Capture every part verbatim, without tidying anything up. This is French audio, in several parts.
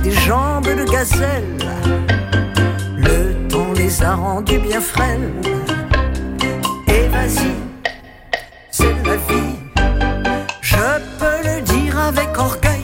des jambes de gazelle. Le temps les a rendus bien frêles. Et vas-y, c'est la vie. Je peux le dire avec orgueil.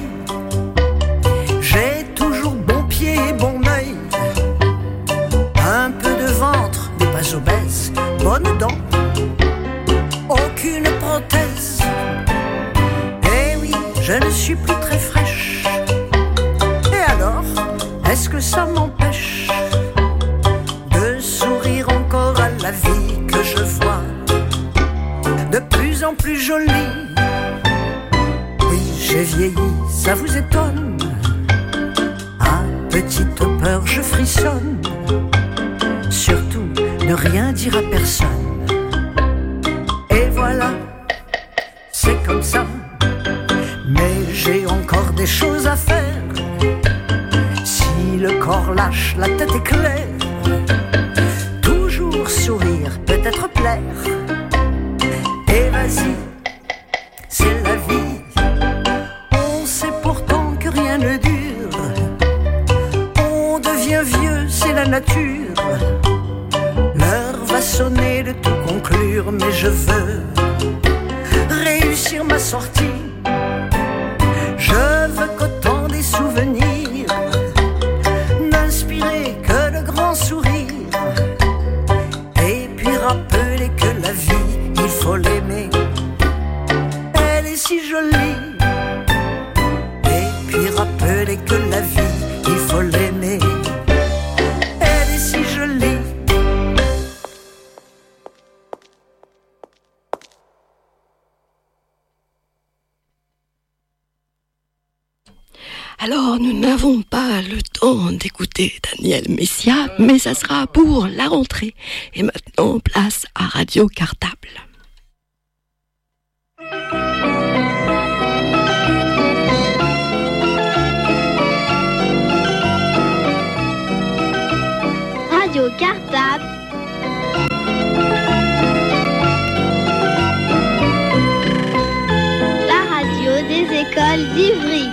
J'ai toujours bon pied et bon œil. Un peu de ventre, mais pas obèse. Bonnes dents, aucune prothèse. Eh oui, je ne suis plus très fraîche. Et alors, est-ce que ça m'empêche de sourire encore à la vie que je vois de plus en plus jolie? Oui, j'ai vieilli, ça vous étonne? À petite peur, je frissonne. Surtout, ne rien dire à personne. Et voilà, c'est comme ça. Mais j'ai encore des choses à faire. Si le corps lâche, la tête est claire. Toujours sourire, peut-être plaire. Et vas-y, c'est la vie. On sait pourtant que rien ne dure. On devient vieux, c'est la nature. L'heure va sonner de tout conclure, mais je veux réussir ma sortie. Je veux qu'autant des souvenirs n'inspirer que de grands sourires. Et puis rappeler que la vie, il faut l'aimer. Elle est si jolie. Et puis rappeler que la vie, il faut l'aimer. Elle est si jolie. Alors, nous n'avons pas le temps d'écouter Daniel Messia, mais ça sera pour la rentrée. Et maintenant, place à Radio Cartable. Radio Cartable. La radio des écoles d'Ivry.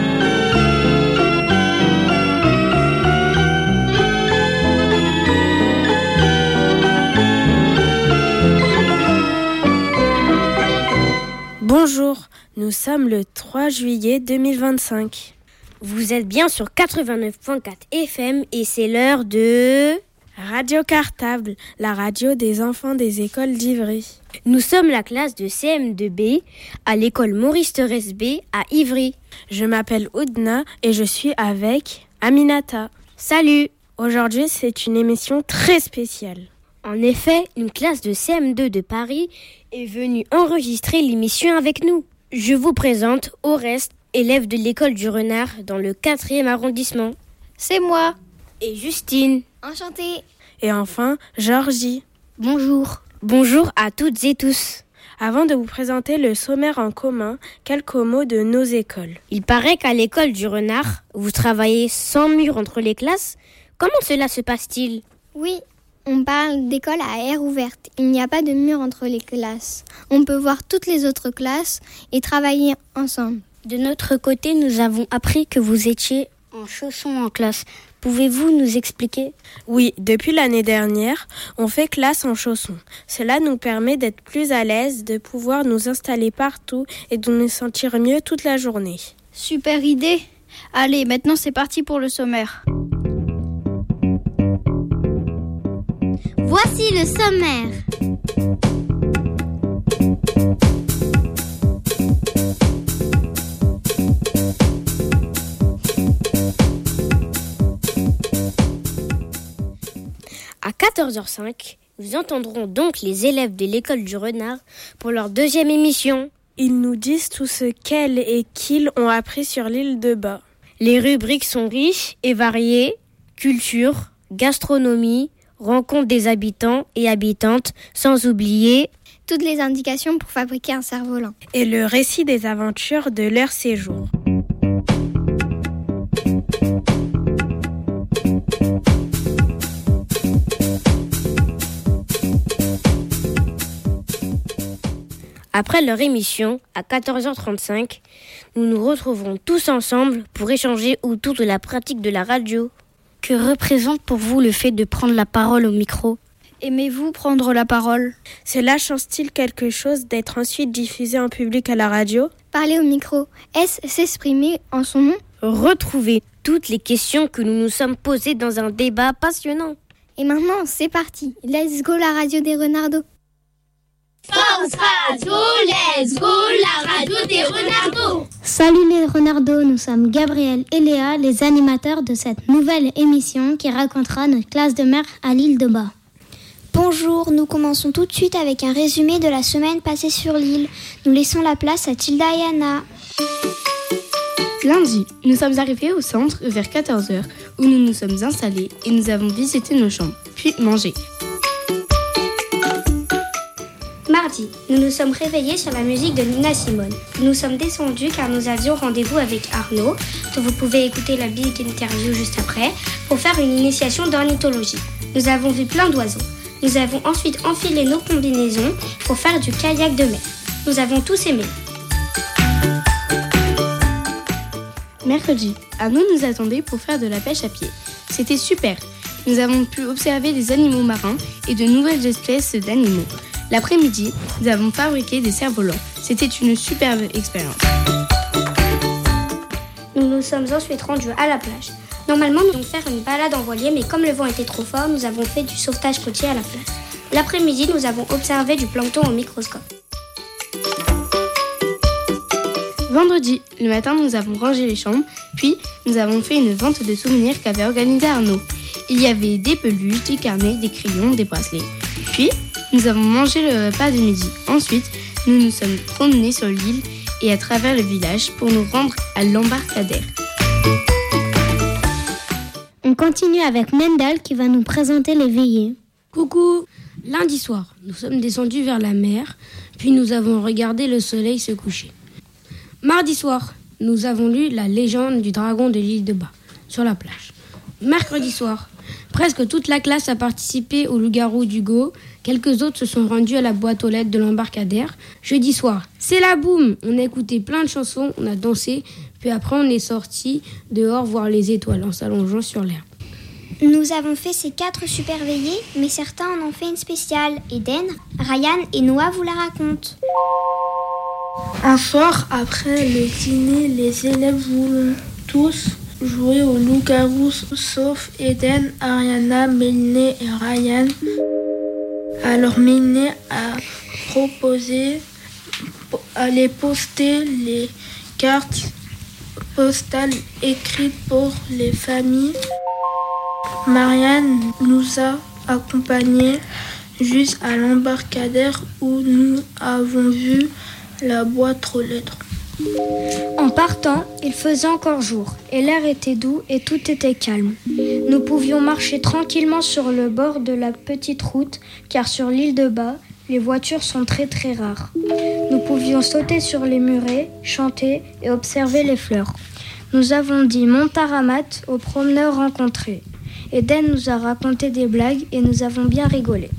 Bonjour, nous sommes le trois juillet deux mille vingt-cinq. Vous êtes bien sur quatre-vingt-neuf virgule quatre F M et c'est l'heure de... Radio Cartable, la radio des enfants des écoles d'Ivry. Nous sommes la classe de C M deux B à l'école Maurice Thorez B à Ivry. Je m'appelle Oudna et je suis avec Aminata. Salut! Aujourd'hui, c'est une émission très spéciale. En effet, une classe de C M deux de Paris est venue enregistrer l'émission avec nous. Je vous présente Oreste, élève de l'école du Renard dans le quatrième arrondissement. C'est moi. Et Justine. Enchantée. Et enfin, Georgie. Bonjour. Bonjour à toutes et tous. Avant de vous présenter le sommaire en commun, quelques mots de nos écoles. Il paraît qu'à l'école du Renard, vous travaillez sans mur entre les classes. Comment cela se passe-t-il ? Oui, on parle d'école à air ouverte. Il n'y a pas de mur entre les classes. On peut voir toutes les autres classes et travailler ensemble. De notre côté, nous avons appris que vous étiez en chaussons en classe. Pouvez-vous nous expliquer ? Oui, depuis l'année dernière, on fait classe en chaussons. Cela nous permet d'être plus à l'aise, de pouvoir nous installer partout et de nous sentir mieux toute la journée. Super idée ! Allez, maintenant c'est parti pour le sommaire. Voici le sommaire. À quatorze heures cinq, nous entendrons donc les élèves de l'école du Renard pour leur deuxième émission. Ils nous disent tout ce qu'elles et qu'ils ont appris sur l'île de Bas. Les rubriques sont riches et variées. Culture, gastronomie, rencontre des habitants et habitantes, sans oublier toutes les indications pour fabriquer un cerf-volant. Et le récit des aventures de leur séjour. Après leur émission, à quatorze heures trente-cinq, nous nous retrouverons tous ensemble pour échanger autour de la pratique de la radio. Que représente pour vous le fait de prendre la parole au micro ? Aimez-vous prendre la parole ? Cela change-t-il quelque chose d'être ensuite diffusé en public à la radio ? Parler au micro, est-ce s'exprimer en son nom ? Retrouver toutes les questions que nous nous sommes posées dans un débat passionnant. Et maintenant, c'est parti. Let's go la radio des Renardos. Force Radio, let's go la radio des Renardos. Salut les Renardos, nous sommes Gabriel et Léa, les animateurs de cette nouvelle émission qui racontera notre classe de mer à l'île de Bas. Bonjour, nous commençons tout de suite avec un résumé de la semaine passée sur l'île. Nous laissons la place à Tilda et Anna. Lundi, nous sommes arrivés au centre vers quatorze heures où nous nous sommes installés et nous avons visité nos chambres, puis mangé. Mardi, nous nous sommes réveillés sur la musique de Nina Simone. Nous sommes descendus car nous avions rendez-vous avec Arnaud, dont vous pouvez écouter la big interview juste après, pour faire une initiation d'ornithologie. Nous avons vu plein d'oiseaux. Nous avons ensuite enfilé nos combinaisons pour faire du kayak de mer. Nous avons tous aimé. Mercredi, Arnaud nous attendait pour faire de la pêche à pied. C'était super. Nous avons pu observer des animaux marins et de nouvelles espèces d'animaux. L'après-midi, nous avons fabriqué des cerfs-volants. C'était une superbe expérience. Nous nous sommes ensuite rendus à la plage. Normalement, nous devions faire une balade en voilier, mais comme le vent était trop fort, nous avons fait du sauvetage côtier à la place. L'après-midi, nous avons observé du plancton au microscope. Vendredi, le matin, nous avons rangé les chambres, puis nous avons fait une vente de souvenirs qu'avait organisé Arnaud. Il y avait des peluches, des carnets, des crayons, des bracelets. Puis, nous avons mangé le repas de midi. Ensuite, nous nous sommes promenés sur l'île et à travers le village pour nous rendre à l'embarcadère. On continue avec Mendel qui va nous présenter les veillées. Coucou! Lundi soir, nous sommes descendus vers la mer, puis nous avons regardé le soleil se coucher. Mardi soir, nous avons lu la légende du dragon de l'île de Bas, sur la plage. Mercredi soir, presque toute la classe a participé au loup-garou d'Hugo. Quelques autres se sont rendus à la boîte aux lettres de l'embarcadère. Jeudi soir, c'est la boum! On a écouté plein de chansons, on a dansé, puis après on est sortis dehors voir les étoiles en s'allongeant sur l'herbe. Nous avons fait ces quatre super veillées, mais certains en ont fait une spéciale. Eden, Ryan et Noah vous la racontent. Un soir, après le dîner, les élèves voulaient tous jouer au loup-garou, sauf Eden, Ariana, Méliné et Ryan. Alors Méliné a proposé d'aller poster les cartes postales écrites pour les familles. Marianne nous a accompagnés jusqu'à l'embarcadère où nous avons vu la boîte aux lettres. En partant, il faisait encore jour et l'air était doux et tout était calme. Nous pouvions marcher tranquillement sur le bord de la petite route car sur l'île de Bas, les voitures sont très très rares. Nous pouvions sauter sur les murets, chanter et observer les fleurs. Nous avons dit Montaramat aux promeneurs rencontrés. Eden nous a raconté des blagues et nous avons bien rigolé.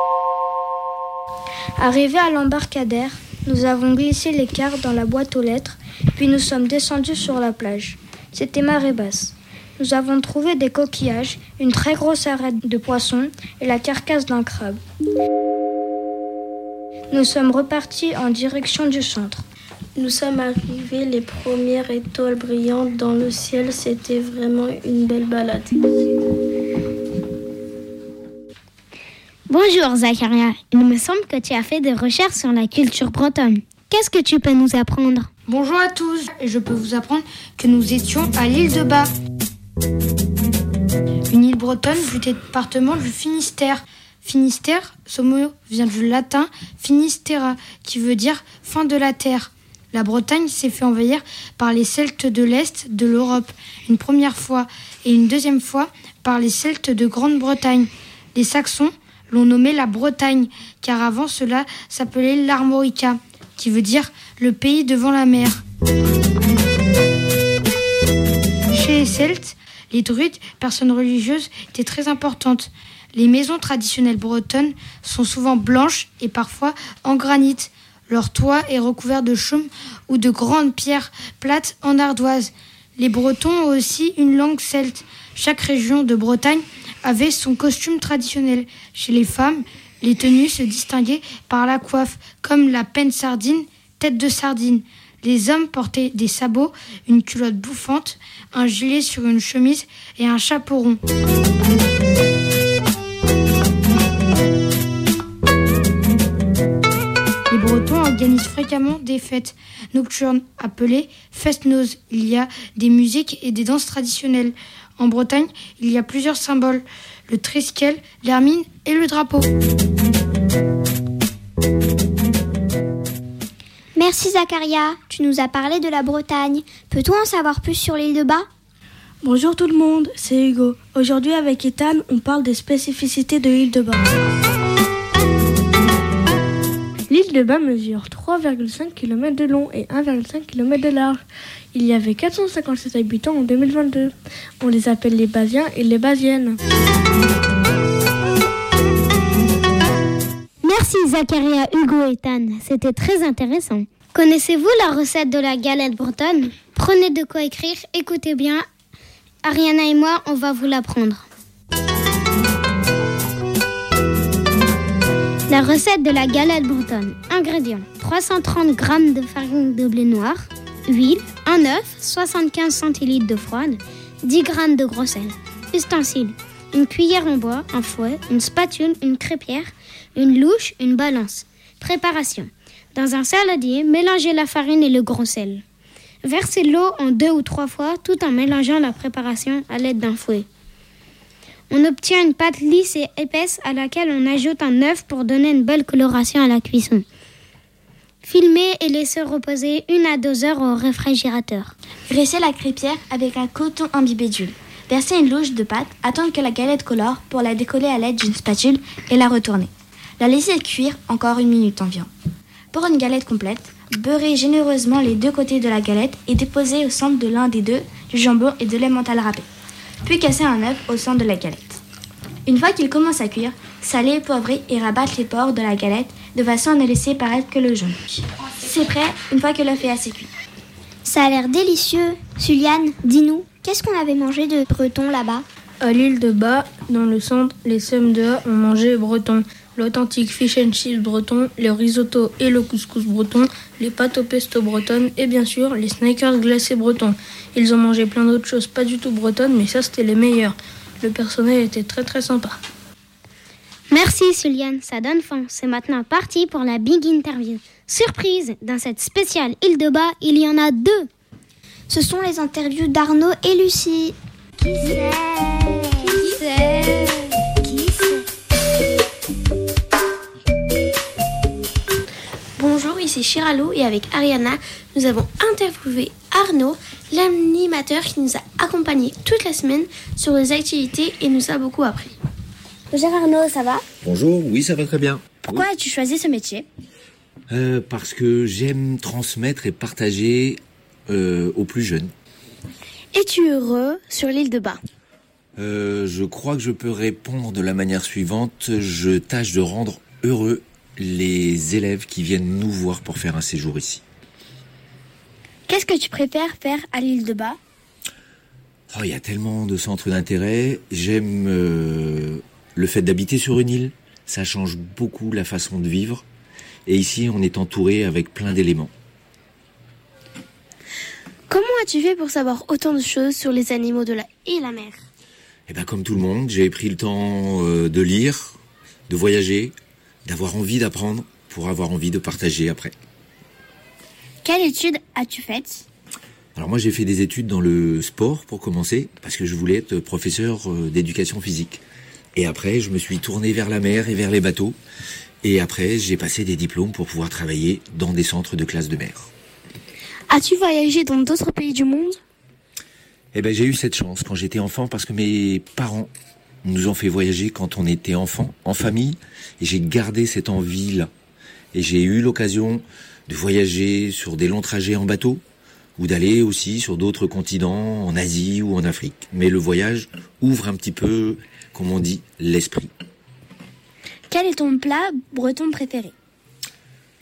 Arrivés à l'embarcadère, nous avons glissé les cartes dans la boîte aux lettres, puis nous sommes descendus sur la plage. C'était marée basse. Nous avons trouvé des coquillages, une très grosse arête de poisson et la carcasse d'un crabe. Nous sommes repartis en direction du centre. Nous sommes arrivés, les premières étoiles brillantes dans le ciel, c'était vraiment une belle balade. Bonjour Zacharia, il me semble que tu as fait des recherches sur la culture bretonne. Qu'est-ce que tu peux nous apprendre ? Bonjour à tous, et je peux vous apprendre que nous étions à l'île de Bas. Une île bretonne du département du Finistère. Finistère, ce mot vient du latin Finisterra, qui veut dire fin de la terre. La Bretagne s'est fait envahir par les Celtes de l'Est de l'Europe, une première fois, et une deuxième fois par les Celtes de Grande-Bretagne. Les Saxons l'ont nommée la Bretagne, car avant cela s'appelait l'Armorica, qui veut dire le pays devant la mer. Chez les Celtes, les druides, personnes religieuses, étaient très importantes. Les maisons traditionnelles bretonnes sont souvent blanches et parfois en granit. Leur toit est recouvert de chaume ou de grandes pierres plates en ardoise. Les Bretons ont aussi une langue celte. Chaque région de Bretagne avait son costume traditionnel. Chez les femmes, les tenues se distinguaient par la coiffe, comme la penne sardine, tête de sardine. Les hommes portaient des sabots, une culotte bouffante, un gilet sur une chemise et un chapeau rond. Les Bretons organisent fréquemment des fêtes nocturnes appelées fest-noz. Il y a des musiques et des danses traditionnelles. En Bretagne, il y a plusieurs symboles, le treskel, l'hermine et le drapeau. Merci Zacharia, tu nous as parlé de la Bretagne. Peut-on en savoir plus sur l'île de Bas ? Bonjour tout le monde, c'est Hugo. Aujourd'hui avec Ethan, on parle des spécificités de l'île de Bas. L'île de Bas mesure trois virgule cinq kilomètres de long et un virgule cinq kilomètres de large. Il y avait quatre cent cinquante-sept habitants en deux mille vingt-deux. On les appelle les Basiens et les Basiennes. Merci Zacharia, Hugo et Ethan, c'était très intéressant. Connaissez-vous la recette de la galette bretonne ? Prenez de quoi écrire, écoutez bien. Ariana et moi, on va vous l'apprendre. La recette de la galette bretonne. Ingrédients : trois cent trente grammes de farine de blé noir, huile, un œuf, soixante-quinze centilitres d'eau froide, dix grammes de gros sel. Ustensiles : une cuillère en bois, un fouet, une spatule, une crêpière, une louche, une balance. Préparation : dans un saladier, mélangez la farine et le gros sel. Versez l'eau en deux ou trois fois tout en mélangeant la préparation à l'aide d'un fouet. On obtient une pâte lisse et épaisse à laquelle on ajoute un œuf pour donner une belle coloration à la cuisson. Filmez et laissez reposer une à deux heures au réfrigérateur. Graissez la crêpière avec un coton imbibé d'huile. Versez une louche de pâte, attendre que la galette colore pour la décoller à l'aide d'une spatule et la retourner. La laissez cuire encore une minute environ. Pour une galette complète, beurrez généreusement les deux côtés de la galette et déposez au centre de l'un des deux du jambon et de l'emmental râpé. Puis cassez un œuf au centre de la galette. Une fois qu'il commence à cuire, salez, poivrez et rabattez les bords de la galette de façon à ne laisser paraître que le jaune. C'est prêt une fois que l'œuf est assez cuit. Ça a l'air délicieux. Suliane, dis-nous, qu'est-ce qu'on avait mangé de breton là-bas ? À l'île de Bas, dans le centre, les C M deux A ont mangé breton. L'authentique fish and chips breton, le risotto et le couscous breton, les pâtes au pesto bretonnes et bien sûr les Snickers glacés bretons. Ils ont mangé plein d'autres choses pas du tout bretonnes, mais ça c'était les meilleurs. Le personnel était très très sympa. Merci Suliane, ça donne faim. C'est maintenant parti pour la big interview. Surprise, dans cette spéciale Île de Bas, il y en a deux. Ce sont les interviews d'Arnaud et Lucie. Qui c'est ? Qui c'est ? Qui c'est ? Bonjour, ici Chiralou et avec Ariana, nous avons interviewé Arnaud, l'animateur qui nous a accompagnés toute la semaine sur les activités et nous a beaucoup appris. Bonjour Arnaud, ça va ? Bonjour, oui ça va très bien. Pourquoi oui. as-tu choisi ce métier ? euh, Parce que j'aime transmettre et partager euh, aux plus jeunes. Es-tu heureux sur l'île de Bas ? euh, Je crois que je peux répondre de la manière suivante. Je tâche de rendre heureux les élèves qui viennent nous voir pour faire un séjour ici. Qu'est-ce que tu préfères faire à l'île de Bas ? Oh, il y a tellement de centres d'intérêt. J'aime euh, le fait d'habiter sur une île. Ça change beaucoup la façon de vivre. Et ici, on est entouré avec plein d'éléments. Comment as-tu fait pour savoir autant de choses sur les animaux de la et la mer ? Eh ben, comme tout le monde, j'ai pris le temps euh, de lire, de voyager, d'avoir envie d'apprendre pour avoir envie de partager après. Quelle étude as-tu faite ? Alors moi j'ai fait des études dans le sport pour commencer, parce que je voulais être professeur d'éducation physique. Et après je me suis tourné vers la mer et vers les bateaux. Et après j'ai passé des diplômes pour pouvoir travailler dans des centres de classe de mer. As-tu voyagé dans d'autres pays du monde ? Eh ben j'ai eu cette chance quand j'étais enfant, parce que mes parents nous ont fait voyager quand on était enfant, en famille. Et j'ai gardé cette envie-là. Et j'ai eu l'occasion de voyager sur des longs trajets en bateau, ou d'aller aussi sur d'autres continents, en Asie ou en Afrique. Mais le voyage ouvre un petit peu, comme on dit, l'esprit. Quel est ton plat breton préféré ?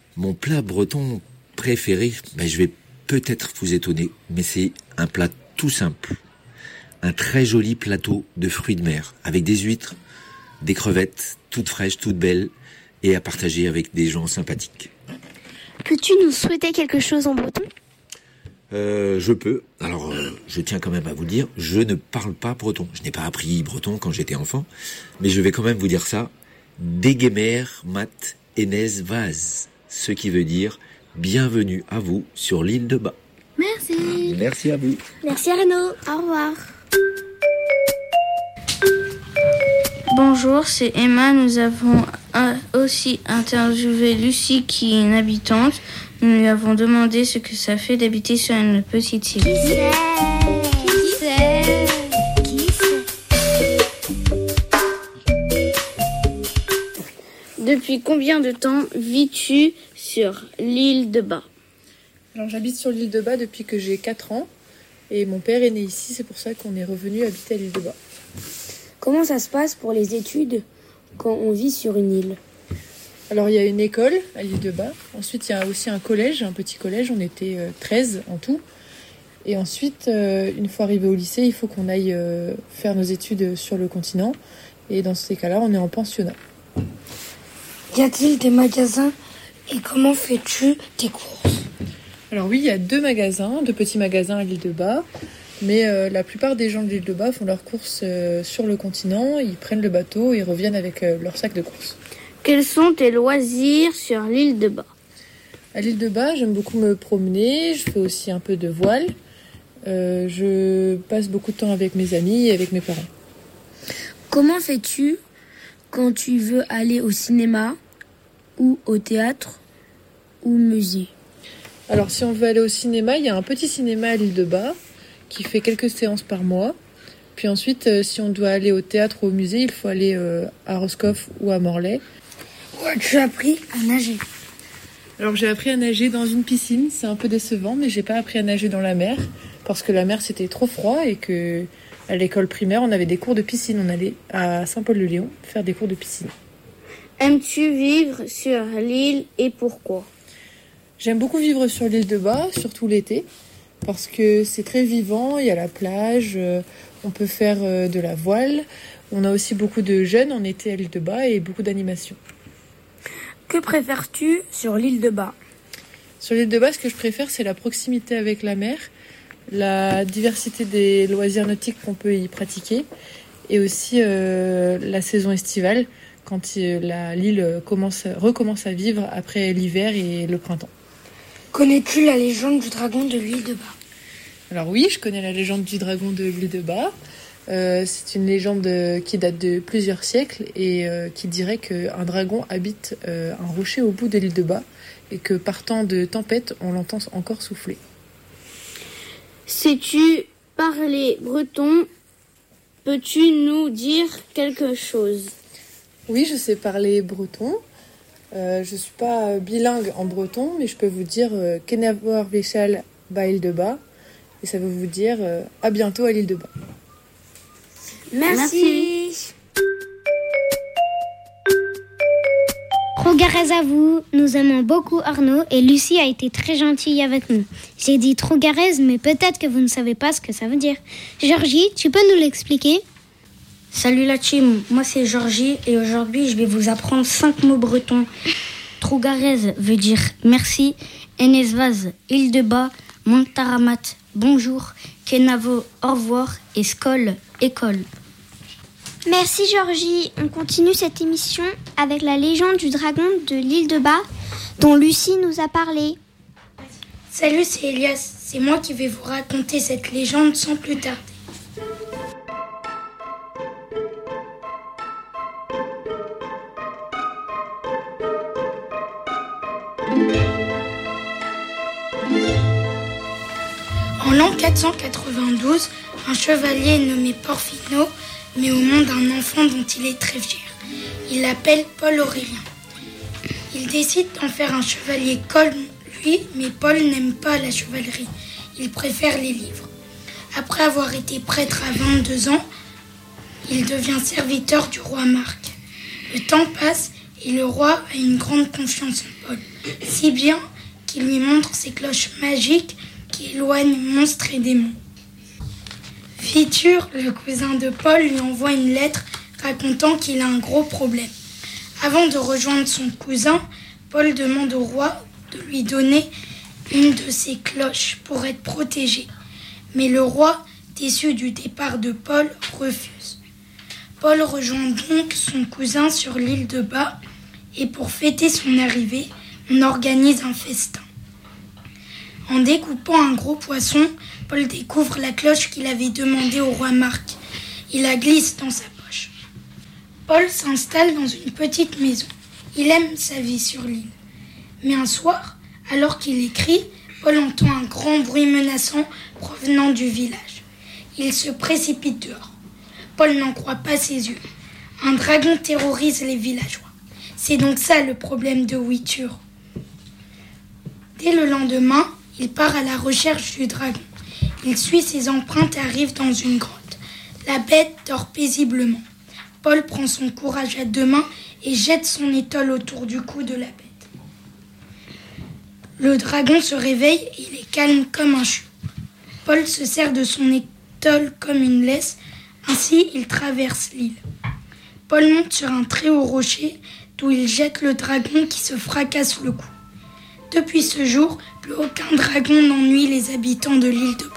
Mon plat breton préféré, ben je vais peut-être vous étonner, mais c'est un plat tout simple. Un très joli plateau de fruits de mer, avec des huîtres, des crevettes, toutes fraîches, toutes belles, et à partager avec des gens sympathiques. Peux-tu nous souhaiter quelque chose en breton ? Euh, je peux. Alors, euh, je tiens quand même à vous le dire, je ne parle pas breton. Je n'ai pas appris breton quand j'étais enfant, mais je vais quand même vous dire ça. Degemer mat enez vaz, ce qui veut dire bienvenue à vous sur l'île de Bas. Merci. Merci à vous. Merci Arnaud. Au revoir. Bonjour, c'est Emma. Nous avons aussi interviewé Lucie qui est une habitante. Nous lui avons demandé ce que ça fait d'habiter sur une petite île. Qui c'est ? Qui c'est ? Qui c'est ? Depuis combien de temps vis-tu sur l'île de Bas ? Alors j'habite sur l'île de Bas depuis que j'ai quatre ans et mon père est né ici, c'est pour ça qu'on est revenu habiter à l'île de Bas. Comment ça se passe pour les études quand on vit sur une île ? Alors il y a une école à l'île de Bas, ensuite il y a aussi un collège, un petit collège, on était euh, treize en tout. Et ensuite, euh, une fois arrivé au lycée, il faut qu'on aille euh, faire nos études sur le continent. Et dans ces cas-là, on est en pensionnat. Y a-t-il des magasins et comment fais-tu tes courses ? Alors oui, il y a deux magasins, deux petits magasins à l'île de Bas. Mais euh, la plupart des gens de l'île de Bas font leurs courses euh, sur le continent. Ils prennent le bateau et reviennent avec euh, leur sac de courses. Quels sont tes loisirs sur l'île de Bas ? À l'île de Bas, j'aime beaucoup me promener. Je fais aussi un peu de voile. Euh, je passe beaucoup de temps avec mes amis et avec mes parents. Comment fais-tu quand tu veux aller au cinéma ou au théâtre ou au musée ? Alors si on veut aller au cinéma, il y a un petit cinéma à l'île de Bas qui fait quelques séances par mois. Puis ensuite, euh, si on doit aller au théâtre ou au musée, il faut aller euh, à Roscoff ou à Morlaix. Où as-tu appris à nager ? Alors j'ai appris à nager dans une piscine, c'est un peu décevant, mais j'ai pas appris à nager dans la mer parce que la mer c'était trop froid et que à l'école primaire on avait des cours de piscine, on allait à Saint-Paul-de-Léon faire des cours de piscine. Aimes-tu vivre sur l'île et pourquoi ? J'aime beaucoup vivre sur l'île de Bas, surtout l'été, parce que c'est très vivant, il y a la plage, euh, on peut faire euh, de la voile, on a aussi beaucoup de jeunes en été à l'île de Bas et beaucoup d'animations. Que préfères-tu sur l'île de Bas ? Sur l'île de Bas, ce que je préfère, c'est la proximité avec la mer, la diversité des loisirs nautiques qu'on peut y pratiquer, et aussi euh, la saison estivale, quand euh, la, l'île commence, recommence à vivre après l'hiver et le printemps. Connais-tu la légende du dragon de l'île de Bas ? Alors oui, je connais la légende du dragon de l'île de Bas. Euh, c'est une légende qui date de plusieurs siècles et euh, qui dirait qu'un dragon habite euh, un rocher au bout de l'île de Bas et que partant de tempête, on l'entend encore souffler. Sais-tu parler breton ? Peux-tu nous dire quelque chose ? Oui, je sais parler breton. Euh, je ne suis pas bilingue en breton, mais je peux vous dire euh, « Kenavor Véchal ba l'île de Bas » et ça veut vous dire euh, « à bientôt à l'île de Bas ». Merci. Trougarez à vous, nous aimons beaucoup Arnaud et Lucie a été très gentille avec nous. J'ai dit Trougarez, mais peut-être que vous ne savez pas ce que ça veut dire. Georgie, tu peux nous l'expliquer ? Salut la team, moi c'est Georgie et aujourd'hui je vais vous apprendre cinq mots bretons. Trougarez veut dire merci, Enesvaz, île de Bas, Montaramat, bonjour, Kenavo, au revoir et Skol, école. Merci Georgie. On continue cette émission avec la légende du dragon de l'île de Bas dont Lucie nous a parlé. Salut, c'est Elias. C'est moi qui vais vous raconter cette légende sans plus tarder. En l'an quatre cent quatre-vingt-douze, un chevalier nommé Porphino met au monde un enfant dont il est très fier. Il l'appelle Paul Aurélien. Il décide d'en faire un chevalier comme lui, mais Paul n'aime pas la chevalerie. Il préfère les livres. Après avoir été prêtre à vingt-deux ans, il devient serviteur du roi Marc. Le temps passe et le roi a une grande confiance en Paul. si bien qu'il lui montre ses cloches magiques qui éloignent monstres et démons. Fitur, le cousin de Paul, lui envoie une lettre racontant qu'il a un gros problème. Avant de rejoindre son cousin, Paul demande au roi de lui donner une de ses cloches pour être protégé. Mais le roi, déçu du départ de Paul, refuse. Paul rejoint donc son cousin sur l'île de Bas et pour fêter son arrivée, on organise un festin. En découpant un gros poisson, Paul découvre la cloche qu'il avait demandée au roi Marc. Il la glisse dans sa poche. Paul s'installe dans une petite maison. Il aime sa vie sur l'île. Mais un soir, alors qu'il écrit, Paul entend un grand bruit menaçant provenant du village. Il se précipite dehors. Paul n'en croit pas ses yeux. Un dragon terrorise les villageois. C'est donc ça le problème de Witur. Dès le lendemain, il part à la recherche du dragon. Il suit ses empreintes et arrive dans une grotte. La bête dort paisiblement. Paul prend son courage à deux mains et jette son étole autour du cou de la bête. Le dragon se réveille et il est calme comme un chou. Paul se sert de son étole comme une laisse, ainsi il traverse l'île. Paul monte sur un très haut rocher d'où il jette le dragon qui se fracasse le cou. Depuis ce jour, plus aucun dragon n'ennuie les habitants de l'île de Bas.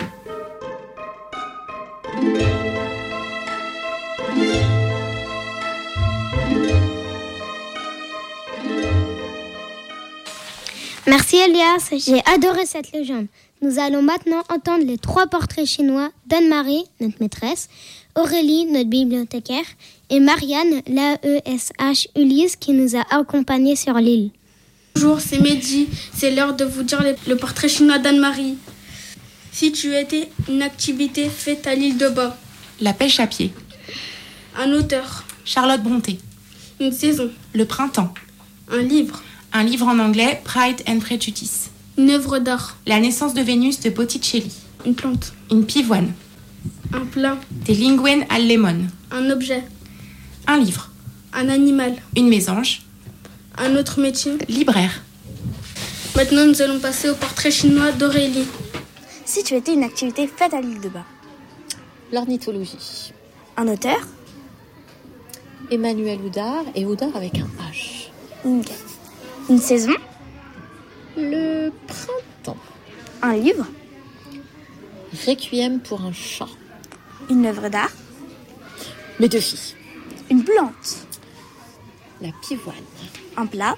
Merci Elias, j'ai adoré cette légende. Nous allons maintenant entendre les trois portraits chinois d'Anne-Marie, notre maîtresse, Aurélie, notre bibliothécaire, et Marianne, l'A E S H Ulysse, qui nous a accompagnés sur l'île. Bonjour, c'est Mehdi. C'est l'heure de vous dire le portrait chinois d'Anne-Marie. Si tu étais une activité faite à l'île de Bas. La pêche à pied. Un auteur. Charlotte Brontë. Une saison. Le printemps. Un livre. Un livre en anglais, Pride and Prejudice. Une œuvre d'art. La naissance de Vénus de Botticelli. Une plante. Une pivoine. Un plat. Des linguines al lemon. Un objet. Un livre. Un animal. Une mésange. Un autre métier. Libraire. Maintenant, nous allons passer au portrait chinois d'Aurélie. Si tu étais une activité faite à l'île de Bas. L'ornithologie. Un auteur. Emmanuel Oudard, et Oudard avec un H. Okay. Une saison. Le printemps. Un livre. Requiem pour un chat. Une œuvre d'art. Mes deux filles. Une plante. La pivoine. Un plat.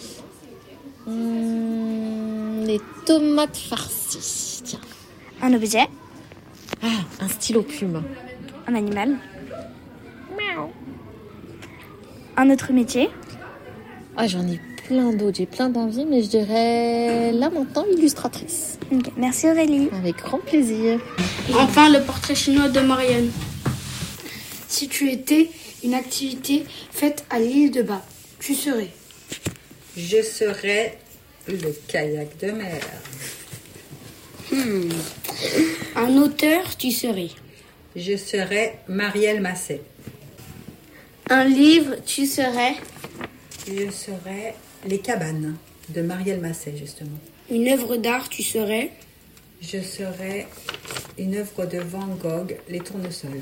Mmh, les tomates farcies. Tiens. Un objet. Ah, un stylo plume. Un animal. Miaou. Un autre métier. Ah, j'en ai plein d'autres, j'ai plein d'envie, mais je dirais là maintenant illustratrice. Okay. Merci Aurélie. Avec grand plaisir. Enfin, le portrait chinois de Marianne. Si tu étais une activité faite à l'île de Bas, tu serais? Je serais le kayak de mer. Hmm. Un auteur, tu serais? Je serais Marielle Masset. Un livre, tu serais? Je serais Les cabanes de Marielle Masset, justement. Une œuvre d'art, tu serais? Je serais une œuvre de Van Gogh, Les tournesols.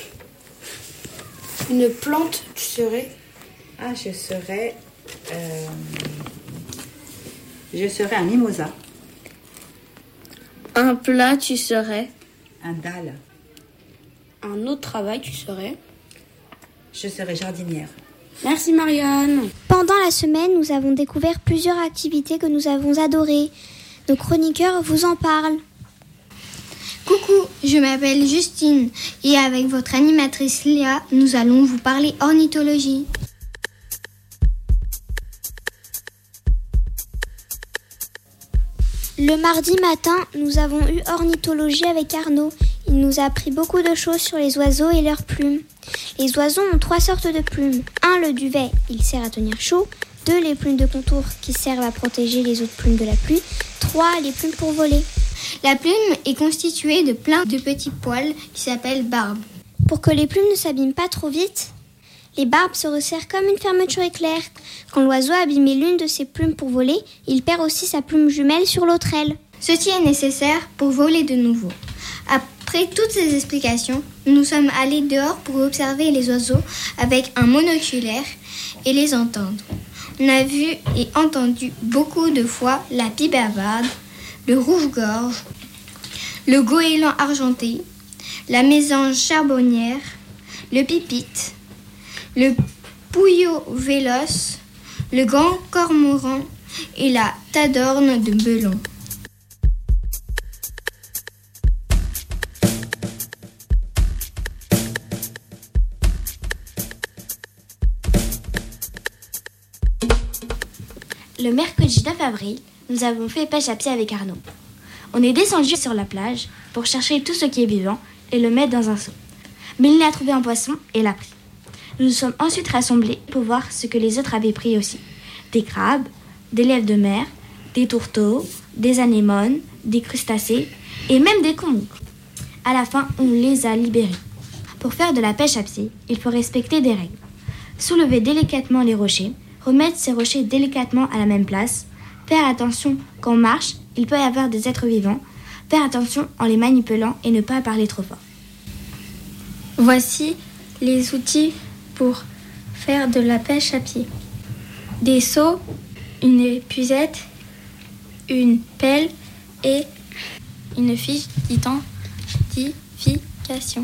Une plante, tu serais? Ah, je serais... Euh, je serais un mimosa. Un plat, tu serais? Un dalle. Un autre travail, tu serais? Je serais jardinière. Merci Marianne. Pendant la semaine, nous avons découvert plusieurs activités que nous avons adorées. Nos chroniqueurs vous en parlent. Coucou, je m'appelle Justine et avec votre animatrice Léa, nous allons vous parler ornithologie. Le mardi matin, nous avons eu ornithologie avec Arnaud. Il nous a appris beaucoup de choses sur les oiseaux et leurs plumes. Les oiseaux ont trois sortes de plumes. Un, le duvet, il sert à tenir chaud. Deux, les plumes de contour qui servent à protéger les autres plumes de la pluie. Trois, les plumes pour voler. La plume est constituée de plein de petits poils qui s'appellent barbes. Pour que les plumes ne s'abîment pas trop vite, Les barbes se resserrent comme une fermeture éclair. Quand l'oiseau a abîmé l'une de ses plumes pour voler, il perd aussi sa plume jumelle sur l'autre aile. Ceci est nécessaire pour voler de nouveau. Après toutes ces explications, nous sommes allés dehors pour observer les oiseaux avec un monoculaire et les entendre. On a vu et entendu beaucoup de fois la pibavarde, le rouge-gorge, le goéland argenté, la mésange charbonnière, le pipite, le pouillot véloce, le grand cormoran et la tadorne de Belon. Le mercredi neuf avril, nous avons fait pêche à pied avec Arnaud. On est descendu sur la plage pour chercher tout ce qui est vivant et le mettre dans un seau. Mais il a trouvé un poisson et l'a pris. Nous nous sommes ensuite rassemblés pour voir ce que les autres avaient pris aussi. Des crabes, des lièvres de mer, des tourteaux, des anémones, des crustacés et même des combes. À la fin, on les a libérés. Pour faire de la pêche à pied, il faut respecter des règles. Soulever délicatement les rochers, remettre ces rochers délicatement à la même place, faire attention quand on marche, il peut y avoir des êtres vivants, faire attention en les manipulant et ne pas parler trop fort. Voici les outils pour faire de la pêche à pied. Des seaux, une épuisette, une pelle et une fiche d'identification.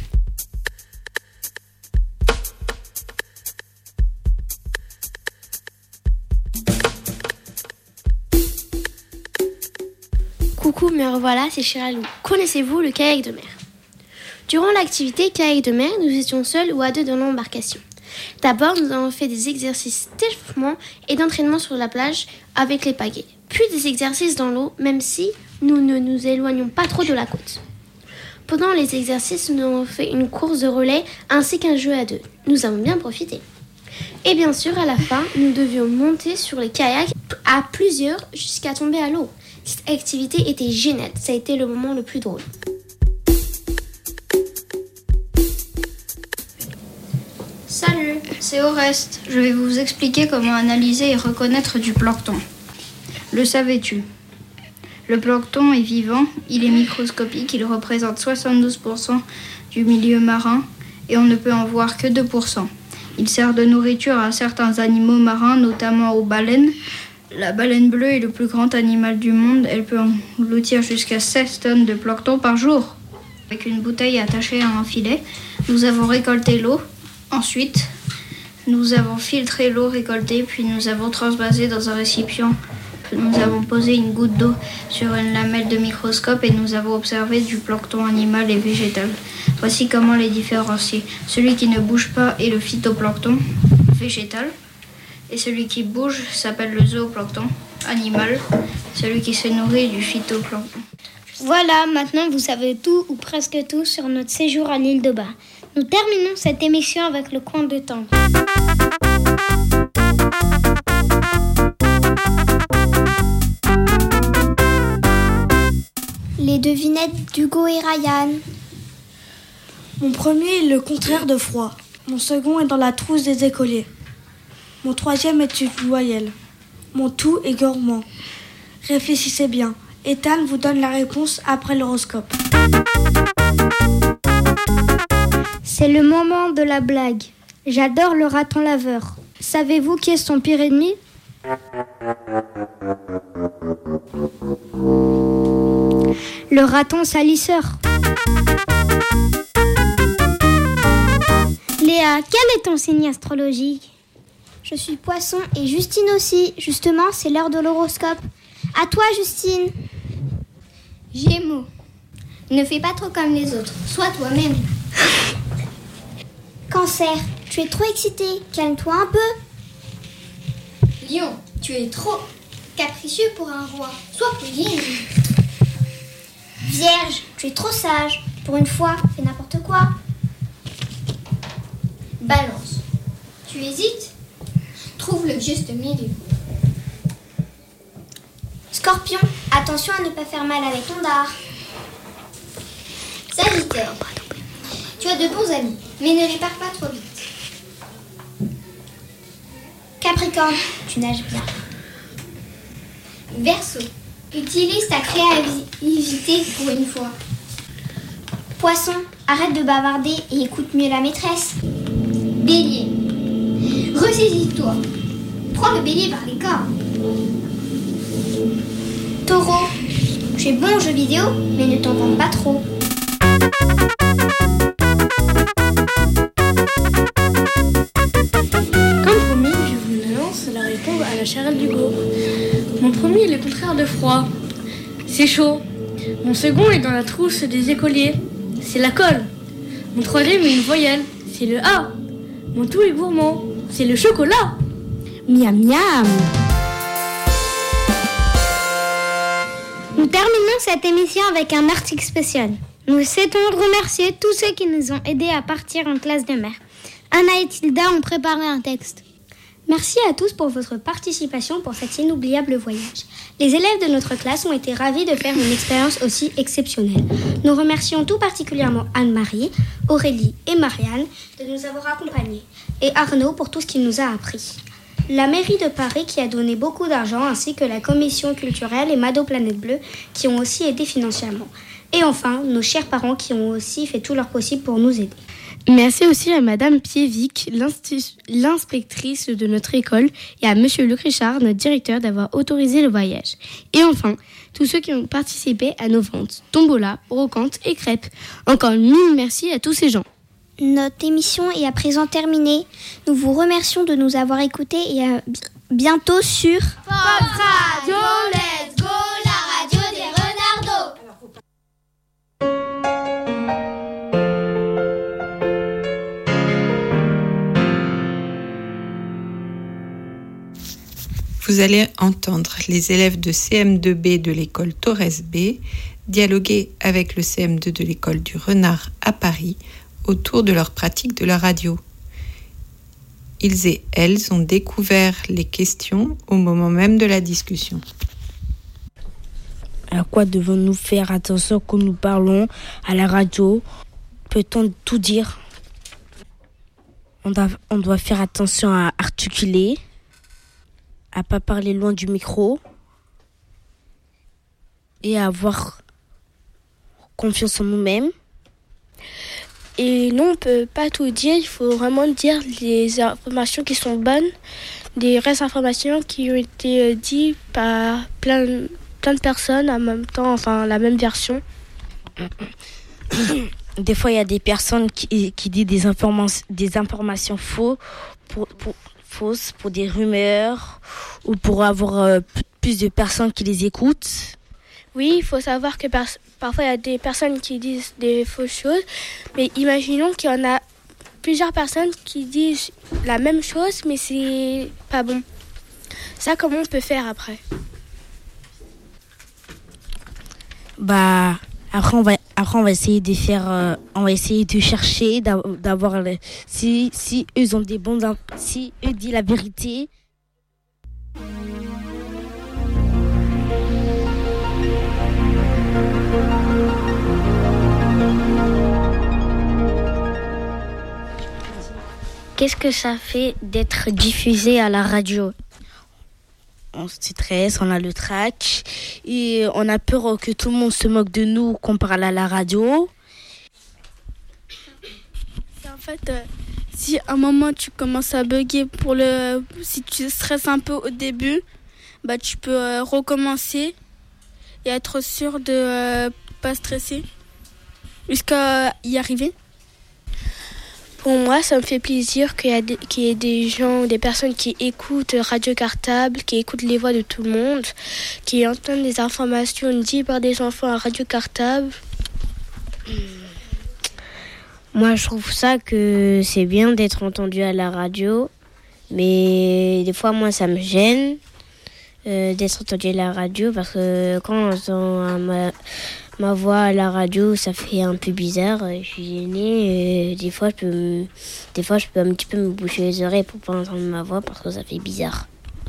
Coucou, me revoilà, c'est Chiralou. Connaissez-vous le kayak de mer? Durant l'activité kayak de mer, nous étions seuls ou à deux dans l'embarcation. D'abord, nous avons fait des exercices d'échauffement et d'entraînement sur la plage avec les pagaies, puis des exercices dans l'eau, même si nous ne nous éloignons pas trop de la côte. Pendant les exercices, nous avons fait une course de relais ainsi qu'un jeu à deux. Nous avons bien profité. Et bien sûr, à la fin, nous devions monter sur les kayaks à plusieurs jusqu'à tomber à l'eau. Cette activité était géniale, ça a été le moment le plus drôle. Salut, c'est Oreste. Je vais vous expliquer comment analyser et reconnaître du plancton. Le savais-tu? Le plancton est vivant, il est microscopique, il représente soixante-douze pour cent du milieu marin et on ne peut en voir que deux pour cent. Il sert de nourriture à certains animaux marins, notamment aux baleines. La baleine bleue est le plus grand animal du monde. Elle peut engloutir jusqu'à seize tonnes de plancton par jour. Avec une bouteille attachée à un filet, nous avons récolté l'eau. Ensuite, nous avons filtré l'eau récoltée, puis nous avons transvasé dans un récipient. Nous avons posé une goutte d'eau sur une lamelle de microscope et nous avons observé du plancton animal et végétal. Voici comment les différencier. Celui qui ne bouge pas est le phytoplancton végétal. Et celui qui bouge s'appelle le zooplancton animal, celui qui se nourrit du phytoplancton. Voilà, maintenant vous savez tout ou presque tout sur notre séjour à l'île de Bas. Nous terminons cette émission avec le coin de temps. Les devinettes d'Hugo et Ryan. Mon premier est le contraire de froid. Mon second est dans la trousse des écoliers. Mon troisième est une voyelle. Mon tout est gourmand. Réfléchissez bien. Ethan vous donne la réponse après l'horoscope. C'est le moment de la blague. J'adore le raton laveur. Savez-vous qui est son pire ennemi? Le raton salisseur. Léa, quel est ton signe astrologique? Je suis poisson et Justine aussi. Justement, c'est l'heure de l'horoscope. À toi, Justine. Gémeaux. Ne fais pas trop comme les autres. Sois toi-même. Cancer. Tu es trop excité. Calme-toi un peu. Lion. Tu es trop capricieux pour un roi. Sois poli. Vierge. Tu es trop sage. Pour une fois, fais n'importe quoi. Balance. Tu hésites? Trouve le juste milieu. Scorpion, attention à ne pas faire mal avec ton dard. Sagittaire, tu as de bons amis, mais ne les pars pas trop vite. Capricorne, tu nages bien. Verseau, utilise ta créativité pour une fois. Poisson, arrête de bavarder et écoute mieux la maîtresse. Bélier, ressaisis-toi. Prends le bélier par les cornes. Taureau, tu es bon aux jeux vidéo, mais ne t'en vends pas trop. Comme promis, je vous annonce la réponse à la charrette d'Hugo. Mon premier est le contraire de froid. C'est chaud. Mon second est dans la trousse des écoliers. C'est la colle. Mon troisième est une voyelle. C'est le A. Mon tout est gourmand. C'est le chocolat. Miam miam. Nous terminons cette émission avec un article spécial. Nous souhaitons remercier tous ceux qui nous ont aidés à partir en classe de mer. Anna et Tilda ont préparé un texte. Merci à tous pour votre participation pour cet inoubliable voyage. Les élèves de notre classe ont été ravis de faire une expérience aussi exceptionnelle. Nous remercions tout particulièrement Anne-Marie, Aurélie et Marianne de nous avoir accompagnés et Arnaud pour tout ce qu'il nous a appris. La mairie de Paris qui a donné beaucoup d'argent ainsi que la commission culturelle et Mado Planète Bleue qui ont aussi aidé financièrement. Et enfin, nos chers parents qui ont aussi fait tout leur possible pour nous aider. Merci aussi à Madame Piévic, l'inspectrice de notre école, et à Monsieur Luc Richard, notre directeur, d'avoir autorisé le voyage. Et enfin, tous ceux qui ont participé à nos ventes, tombola, brocantes et crêpes. Encore mille merci à tous ces gens. Notre émission est à présent terminée. Nous vous remercions de nous avoir écoutés et à bientôt sur Fox Radio, let's go, la radio des renardos. Vous allez entendre les élèves de C M deux B de l'école Torres B dialoguer avec le C M deux de l'école du Renard à Paris autour de leur pratique de la radio. Ils et elles ont découvert les questions au moment même de la discussion. À quoi devons-nous faire attention quand nous parlons à la radio? Peut-on tout dire? On doit, on doit faire attention à articuler, à pas parler loin du micro et à avoir confiance en nous-mêmes. Et non, on peut pas tout dire, il faut vraiment dire les informations qui sont bonnes, des restes informations qui ont été dites par plein, plein de personnes en même temps, enfin la même version. Des fois, il y a des personnes qui, qui disent des, informa- des informations faux pour, pour, fausses pour des rumeurs ou pour avoir euh, plus de personnes qui les écoutent. Oui, il faut savoir que par- parfois il y a des personnes qui disent des fausses choses, mais imaginons qu'il y en a plusieurs personnes qui disent la même chose, mais c'est pas bon. Ça, comment on peut faire après? Bah, après on va, après on va essayer de faire, euh, on va essayer de chercher, d'avoir, le, si, si eux ont des bons, si eux disent la vérité. Qu'est-ce que ça fait d'être diffusé à la radio? On se stresse, on a le trac et on a peur que tout le monde se moque de nous qu'on parle à la radio. En fait, euh, si à un moment tu commences à bugger pour le, si tu stresses un peu au début, bah tu peux euh, recommencer et être sûr de euh, pas stresser jusqu'à y arriver. Pour moi, ça me fait plaisir qu'il y, a des, qu'il y ait des gens, des personnes qui écoutent Radio Cartable, qui écoutent les voix de tout le monde, qui entendent des informations dites par des enfants à Radio Cartable. Moi, je trouve ça que c'est bien d'être entendu à la radio, mais des fois, moi, ça me gêne euh, d'être entendu à la radio parce que quand on entend ma, ma voix à la radio, ça fait un peu bizarre. Je suis gênée. Et des fois, je peux, des fois, je peux un petit peu me boucher les oreilles pour pas entendre ma voix parce que ça fait bizarre.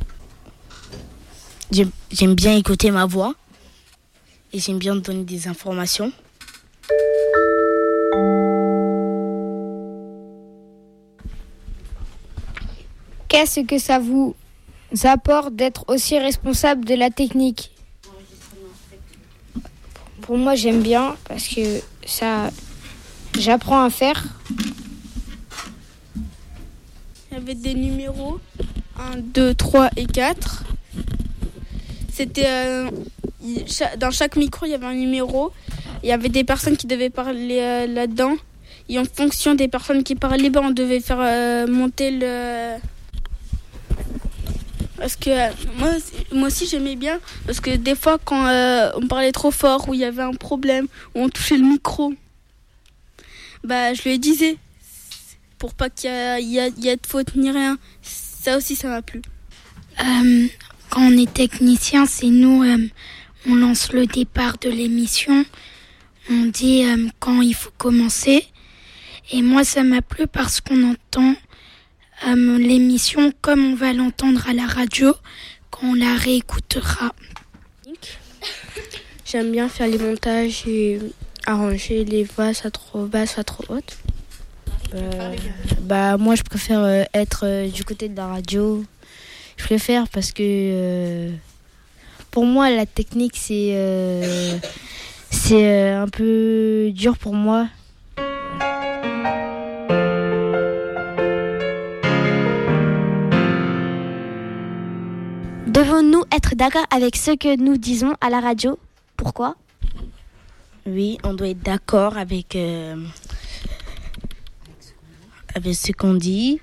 J'aime, j'aime bien écouter ma voix et j'aime bien donner des informations. Qu'est-ce que ça vous apports d'être aussi responsable de la technique. Pour moi, j'aime bien parce que ça, j'apprends à faire. Il y avait des numéros un, deux, trois et quatre. C'était euh, dans chaque micro, il y avait un numéro. Il y avait des personnes qui devaient parler euh, là-dedans. Et en fonction des personnes qui parlaient, ben, on devait faire euh, monter le... Parce que euh, moi, moi aussi, j'aimais bien. Parce que des fois, quand euh, on parlait trop fort, ou il y avait un problème, où on touchait le micro, bah, je lui disais, pour pas qu'il y ait, y a, y a de faute ni rien. Ça aussi, ça m'a plu. Euh, quand on est technicien, c'est nous, euh, on lance le départ de l'émission. On dit euh, quand il faut commencer. Et moi, ça m'a plu parce qu'on entend euh, l'émission comme on va l'entendre à la radio quand on la réécoutera. J'aime bien faire les montages et arranger les voix, soit trop basse, soit trop haute. Euh, bah, moi, je préfère euh, être euh, du côté de la radio. Je préfère parce que euh, pour moi, la technique, c'est, euh, c'est euh, un peu dur pour moi. Devons-nous être d'accord avec ce que nous disons à la radio ? Pourquoi ? Oui, on doit être d'accord avec, euh, avec ce qu'on dit.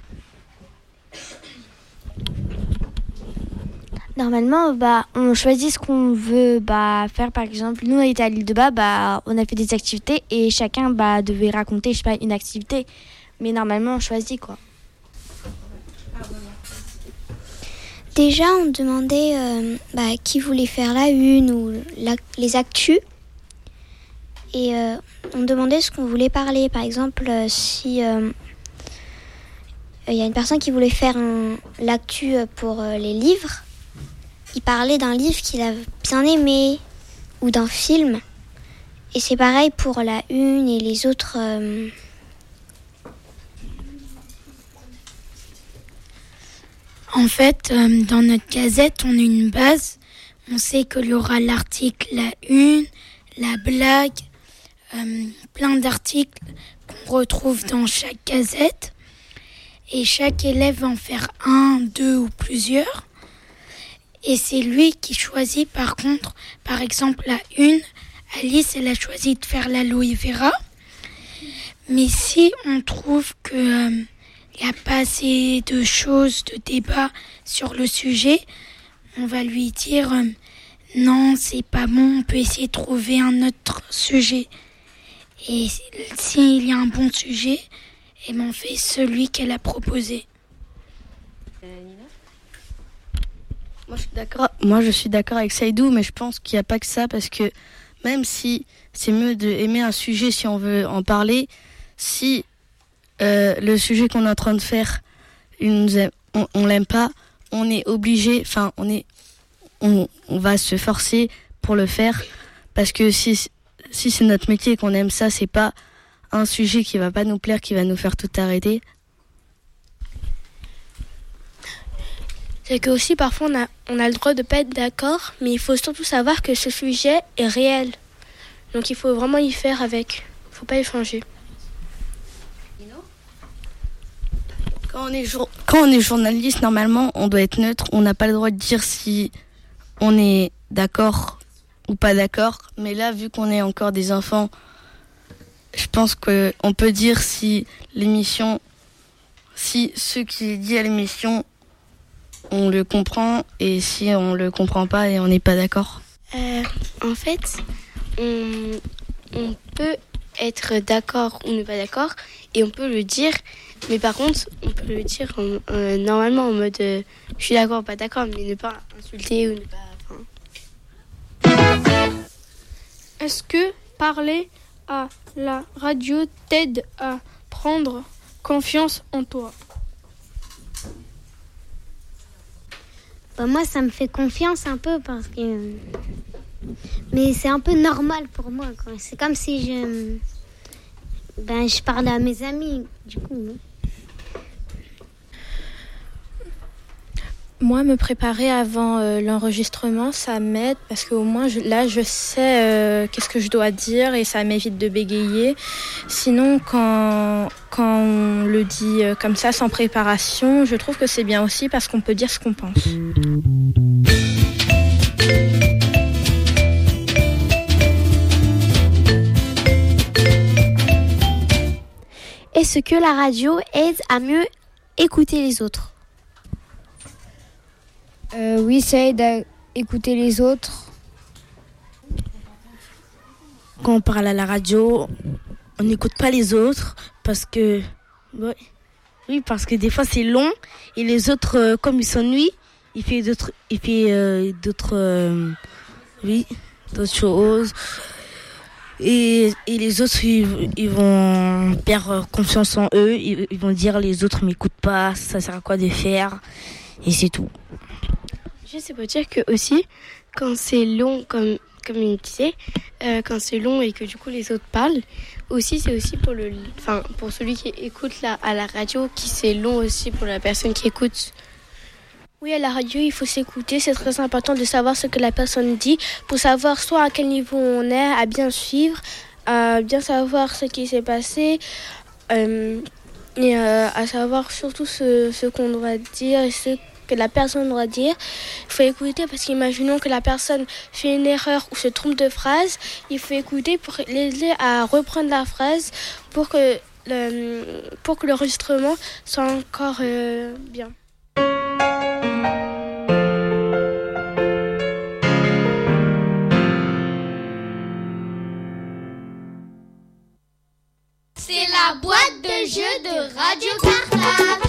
Normalement, bah, on choisit ce qu'on veut bah, faire. Par exemple, nous, on était à l'île de Bas, bah, on a fait des activités et chacun bah, devait raconter, je sais pas, une activité. Mais normalement, on choisit, quoi. Déjà, on demandait euh, bah, qui voulait faire la une ou la, les actus. Et euh, on demandait ce qu'on voulait parler. Par exemple, euh, si il euh, y a une personne qui voulait faire un, l'actu pour euh, les livres, il parlait d'un livre qu'il a bien aimé ou d'un film. Et c'est pareil pour la une et les autres... Euh, En fait, euh, dans notre gazette, on a une base. On sait qu'il y aura l'article, la une, la blague, euh, plein d'articles qu'on retrouve dans chaque gazette. Et chaque élève va en faire un, deux ou plusieurs. Et c'est lui qui choisit, par contre, par exemple, la une. Alice, elle a choisi de faire l'aloe vera. Mais si on trouve que... Euh, il n'y a pas assez de choses, de débats sur le sujet, on va lui dire euh, non, c'est pas bon, on peut essayer de trouver un autre sujet. Et s'il y a un bon sujet, eh ben on fait celui qu'elle a proposé. Moi je suis d'accord, moi, je suis d'accord avec Saïdou, mais je pense qu'il n'y a pas que ça, parce que même si c'est mieux d'aimer un sujet si on veut en parler, si... Euh, le sujet qu'on est en train de faire, nous aime, on, on l'aime pas, on est obligé, enfin on est, on, on va se forcer pour le faire, parce que si si c'est notre métier et qu'on aime ça, c'est pas un sujet qui va pas nous plaire, qui va nous faire tout arrêter. C'est que aussi parfois on a on a le droit de pas être d'accord, mais il faut surtout savoir que ce sujet est réel, donc il faut vraiment y faire avec, faut pas y changer. Quand on, est jour... Quand on est journaliste, normalement, on doit être neutre. On n'a pas le droit de dire si on est d'accord ou pas d'accord. Mais là, vu qu'on est encore des enfants, je pense qu'on peut dire si l'émission, si ce qui est dit à l'émission, on le comprend, et si on le comprend pas et on n'est pas d'accord. Euh, en fait, on, on peut être d'accord ou ne pas d'accord, et on peut le dire. Mais par contre, on peut le dire en, euh, normalement en mode euh, je suis d'accord ou pas d'accord, mais ne pas insulter ou ne pas... Enfin... Est-ce que parler à la radio t'aide à prendre confiance en toi ? Bah moi, ça me fait confiance un peu parce que... Mais c'est un peu normal pour moi, quoi. C'est comme si je... Ben, je parle à mes amis, du coup. Moi, me préparer avant euh, l'enregistrement, ça m'aide parce qu'au moins, je, là, je sais euh, qu'est-ce que je dois dire et ça m'évite de bégayer. Sinon, quand, quand on le dit euh, comme ça, sans préparation, je trouve que c'est bien aussi parce qu'on peut dire ce qu'on pense. Est-ce que la radio aide à mieux écouter les autres ? Euh, oui, ça aide à écouter les autres. Quand on parle à la radio, on n'écoute pas les autres parce que... Ouais. Oui, parce que des fois c'est long et les autres, euh, comme ils s'ennuient, ils font d'autres... Ils font, euh, d'autres euh, oui, d'autres choses. Et, et les autres, ils, ils vont perdre confiance en eux. Ils, ils vont dire les autres m'écoutent pas, ça sert à quoi de faire ? Et c'est tout. Je sais pas dire que aussi, quand c'est long, comme, comme il disait, euh, quand c'est long et que du coup les autres parlent, aussi c'est aussi pour, le, enfin, pour celui qui écoute là, à la radio, qui c'est long aussi pour la personne qui écoute. Oui, à la radio, il faut s'écouter. C'est très important de savoir ce que la personne dit pour savoir soit à quel niveau on est, à bien suivre, à bien savoir ce qui s'est passé euh, et euh, à savoir surtout ce, ce qu'on doit dire et ce que la personne doit dire. Il faut écouter parce qu'imaginons que la personne fait une erreur ou se trompe de phrase. Il faut écouter pour l'aider à reprendre la phrase pour que, le, pour que l'enregistrement soit encore euh, bien. C'est la boîte de jeux de Radio Cartable.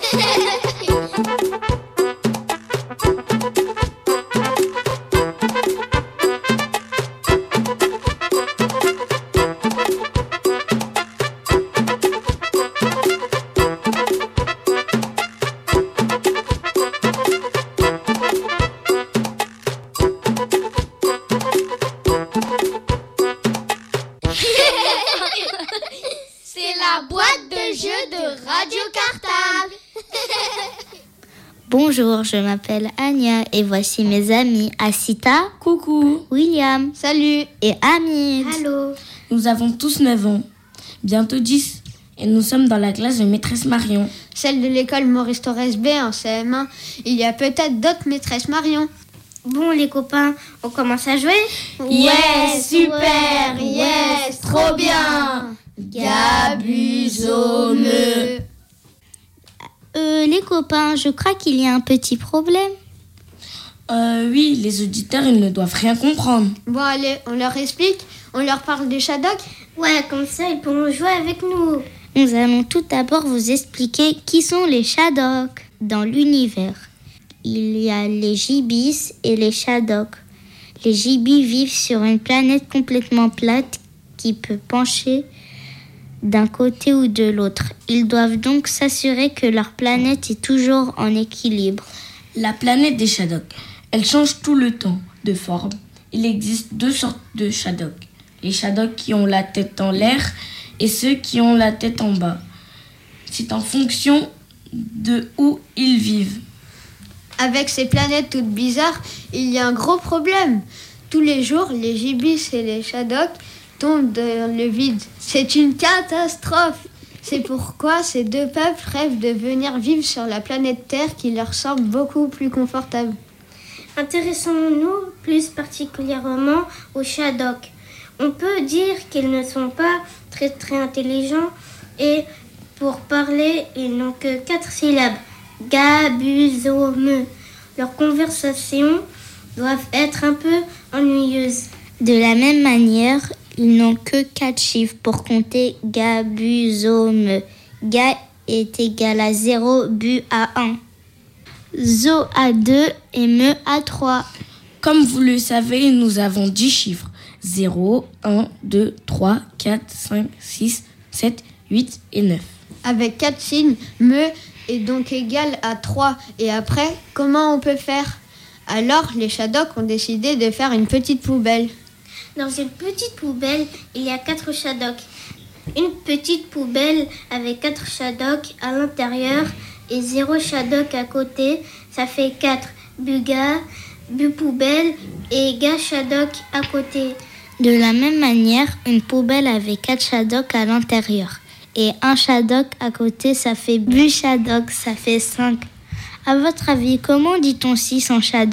Bonjour, je m'appelle Anya et voici mes amis Asita, coucou, William, salut et Hamid. Allô. Nous avons tous neuf ans, bientôt dix, et nous sommes dans la classe de maîtresse Marion. Celle de l'école Maurice Thorez B en C M un. Il y a peut-être d'autres maîtresses Marion. Bon les copains, on commence à jouer ? Yes, super, yes, trop bien. Gabusome. Euh, les copains, je crois qu'il y a un petit problème. Euh, oui, les auditeurs, ils ne doivent rien comprendre. Bon, allez, on leur explique, on leur parle des Shadok. Ouais, comme ça, ils pourront jouer avec nous. Nous allons tout d'abord vous expliquer qui sont les Shadok dans l'univers. Il y a les Gibis et les Shadok. Les Gibis vivent sur une planète complètement plate qui peut pencher d'un côté ou de l'autre. Ils doivent donc s'assurer que leur planète est toujours en équilibre. La planète des Shadok, elle change tout le temps de forme. Il existe deux sortes de Shadok. Les Shadok qui ont la tête en l'air et ceux qui ont la tête en bas. C'est en fonction de où ils vivent. Avec ces planètes toutes bizarres, il y a un gros problème. Tous les jours, les Gibis et les Shadok tombent dans le vide. C'est une catastrophe. C'est pourquoi ces deux peuples rêvent de venir vivre sur la planète Terre qui leur semble beaucoup plus confortable. Intéressons-nous plus particulièrement aux Shadok. On peut dire qu'ils ne sont pas très très intelligents et pour parler, ils n'ont que quatre syllabes. Gabusome. Leurs conversations doivent être un peu ennuyeuses. De la même manière, ils n'ont que quatre chiffres pour compter Gabusome. Ga est égal à zéro, Bu à un. Zo à deux et Me à trois. Comme vous le savez, nous avons dix chiffres. zéro, un, deux, trois, quatre, cinq, six, sept, huit et neuf. Avec quatre signes, Me est donc égal à trois. Et après, comment on peut faire ? Alors, les Shadok ont décidé de faire une petite poubelle. Dans une petite poubelle, il y a quatre Shadok. Une petite poubelle avec quatre Shadok à l'intérieur et zéro Shadok à côté, ça fait quatre. Buga, bu poubelle et ga Shadok à côté. De la même manière, une poubelle avec quatre Shadok à l'intérieur et un Shadok à côté, ça fait bu Shadok, ça fait cinq. À votre avis, comment dit-on six en Shadok ?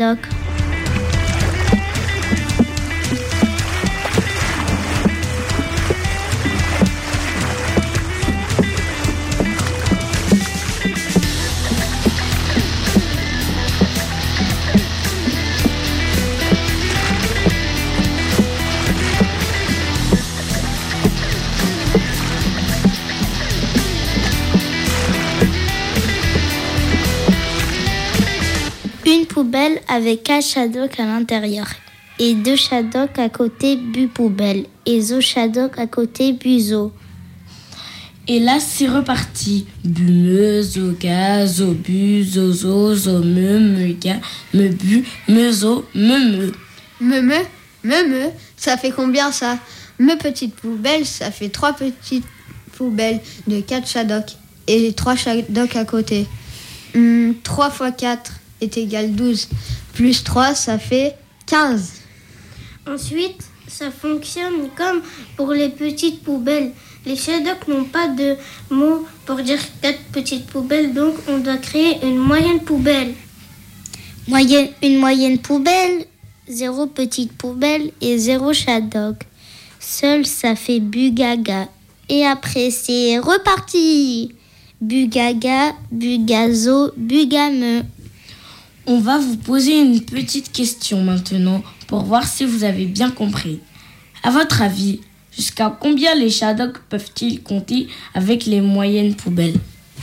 Une poubelle avec quatre Shadok à l'intérieur et deux Shadok à côté bu poubelle et zo Shadok à côté buzo. Et là, c'est reparti. Bu, me, zo, ga, zo, bu, zo, zo, zo, me, me, ga, me, bu, me, zo, me, me. Me, me, me, me, ça fait combien ça ? Me petite poubelle, ça fait trois petites poubelles de quatre Shadok et trois Shadok à côté. Hum, trois fois quatre est égal douze. Plus trois, ça fait quinze. Ensuite, ça fonctionne comme pour les petites poubelles. Les Shadok n'ont pas de mots pour dire quatre petites poubelles, donc on doit créer une moyenne poubelle. Moyenne, une moyenne poubelle, zéro petite poubelle et zéro Shadok. Seul, ça fait bugaga. Et après, c'est reparti. Bugaga, bugazo, bugame. On va vous poser une petite question maintenant pour voir si vous avez bien compris. À votre avis, jusqu'à combien les Shadok peuvent-ils compter avec les moyennes poubelles ?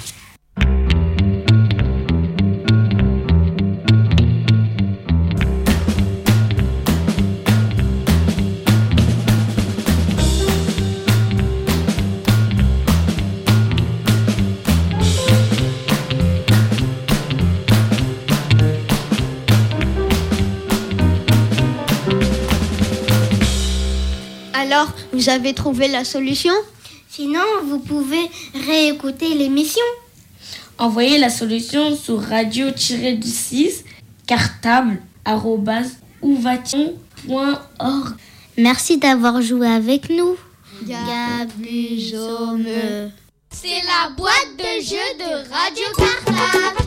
Alors, vous avez trouvé la solution ? Sinon, vous pouvez réécouter l'émission. Envoyez la solution sur radio six cartable arobase ouvation point org. Merci d'avoir joué avec nous. Gabuzome. C'est la boîte de jeux de Radio Cartable.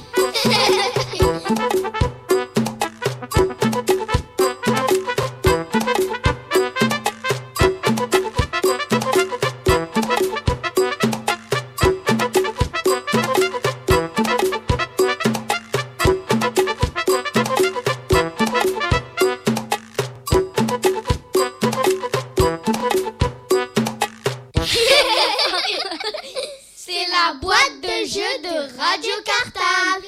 C'est la boîte de jeux de Radio Cartable.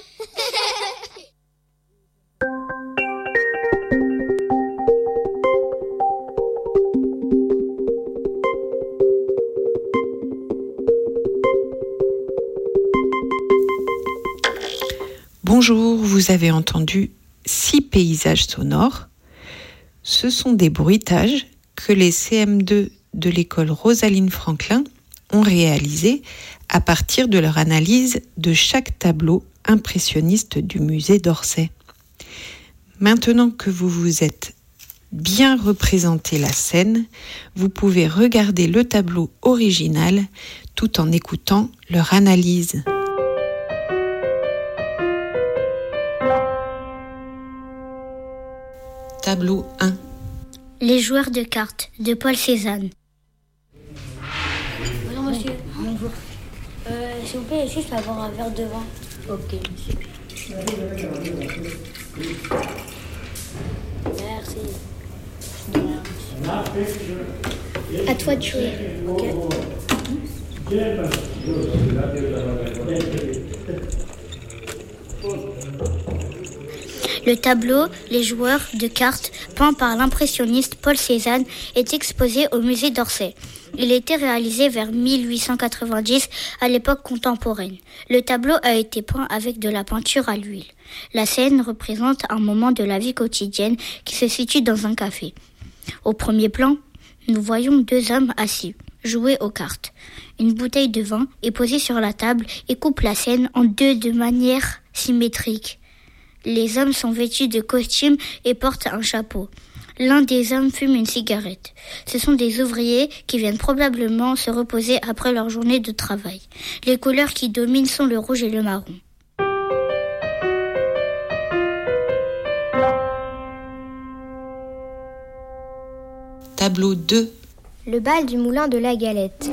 Bonjour, vous avez entendu six paysages sonores. Ce sont des bruitages que les C M deux de l'école Rosaline Franklin ont réalisés à partir de leur analyse de chaque tableau impressionniste du musée d'Orsay. Maintenant que vous vous êtes bien représenté la scène, vous pouvez regarder le tableau original tout en écoutant leur analyse. Tableau un. Les joueurs de cartes de Paul Cézanne. Bonjour monsieur. Bonjour. Euh, S'il vous plaît, juste avoir un verre de vin. Ok, monsieur. Merci. À toi de jouer. Ok. Le tableau Les joueurs de cartes, peint par l'impressionniste Paul Cézanne, est exposé au musée d'Orsay. Il a été réalisé vers mille huit cent quatre-vingt-dix, à l'époque contemporaine. Le tableau a été peint avec de la peinture à l'huile. La scène représente un moment de la vie quotidienne qui se situe dans un café. Au premier plan, nous voyons deux hommes assis. jouer aux cartes. Une bouteille de vin est posée sur la table et coupe la scène en deux de manière symétrique. Les hommes sont vêtus de costumes et portent un chapeau. L'un des hommes fume une cigarette. Ce sont des ouvriers qui viennent probablement se reposer après leur journée de travail. Les couleurs qui dominent sont le rouge et le marron. Tableau deux. Le bal du moulin de la Galette.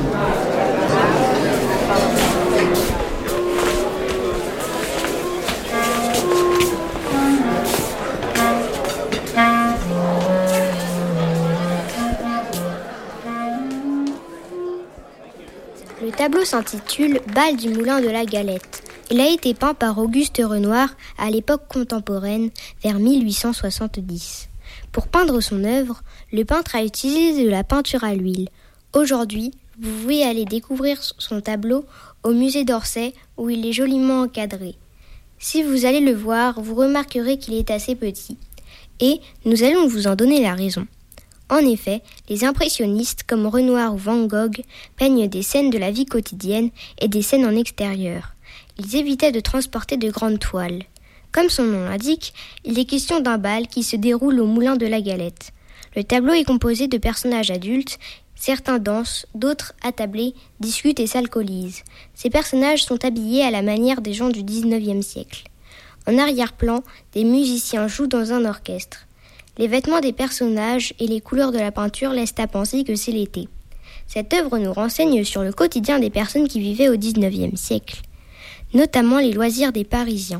Le tableau s'intitule « Bal du moulin de la Galette ». Il a été peint par Auguste Renoir à l'époque contemporaine, vers mille huit cent soixante-dix. Pour peindre son œuvre, le peintre a utilisé de la peinture à l'huile. Aujourd'hui, vous pouvez aller découvrir son tableau au musée d'Orsay où il est joliment encadré. Si vous allez le voir, vous remarquerez qu'il est assez petit. Et nous allons vous en donner la raison. En effet, les impressionnistes comme Renoir ou Van Gogh peignent des scènes de la vie quotidienne et des scènes en extérieur. Ils évitaient de transporter de grandes toiles. Comme son nom l'indique, il est question d'un bal qui se déroule au moulin de la Galette. Le tableau est composé de personnages adultes, certains dansent, d'autres attablés, discutent et s'alcoolisent. Ces personnages sont habillés à la manière des gens du dix-neuvième siècle. En arrière-plan, des musiciens jouent dans un orchestre. Les vêtements des personnages et les couleurs de la peinture laissent à penser que c'est l'été. Cette œuvre nous renseigne sur le quotidien des personnes qui vivaient au dix-neuvième siècle, notamment les loisirs des Parisiens.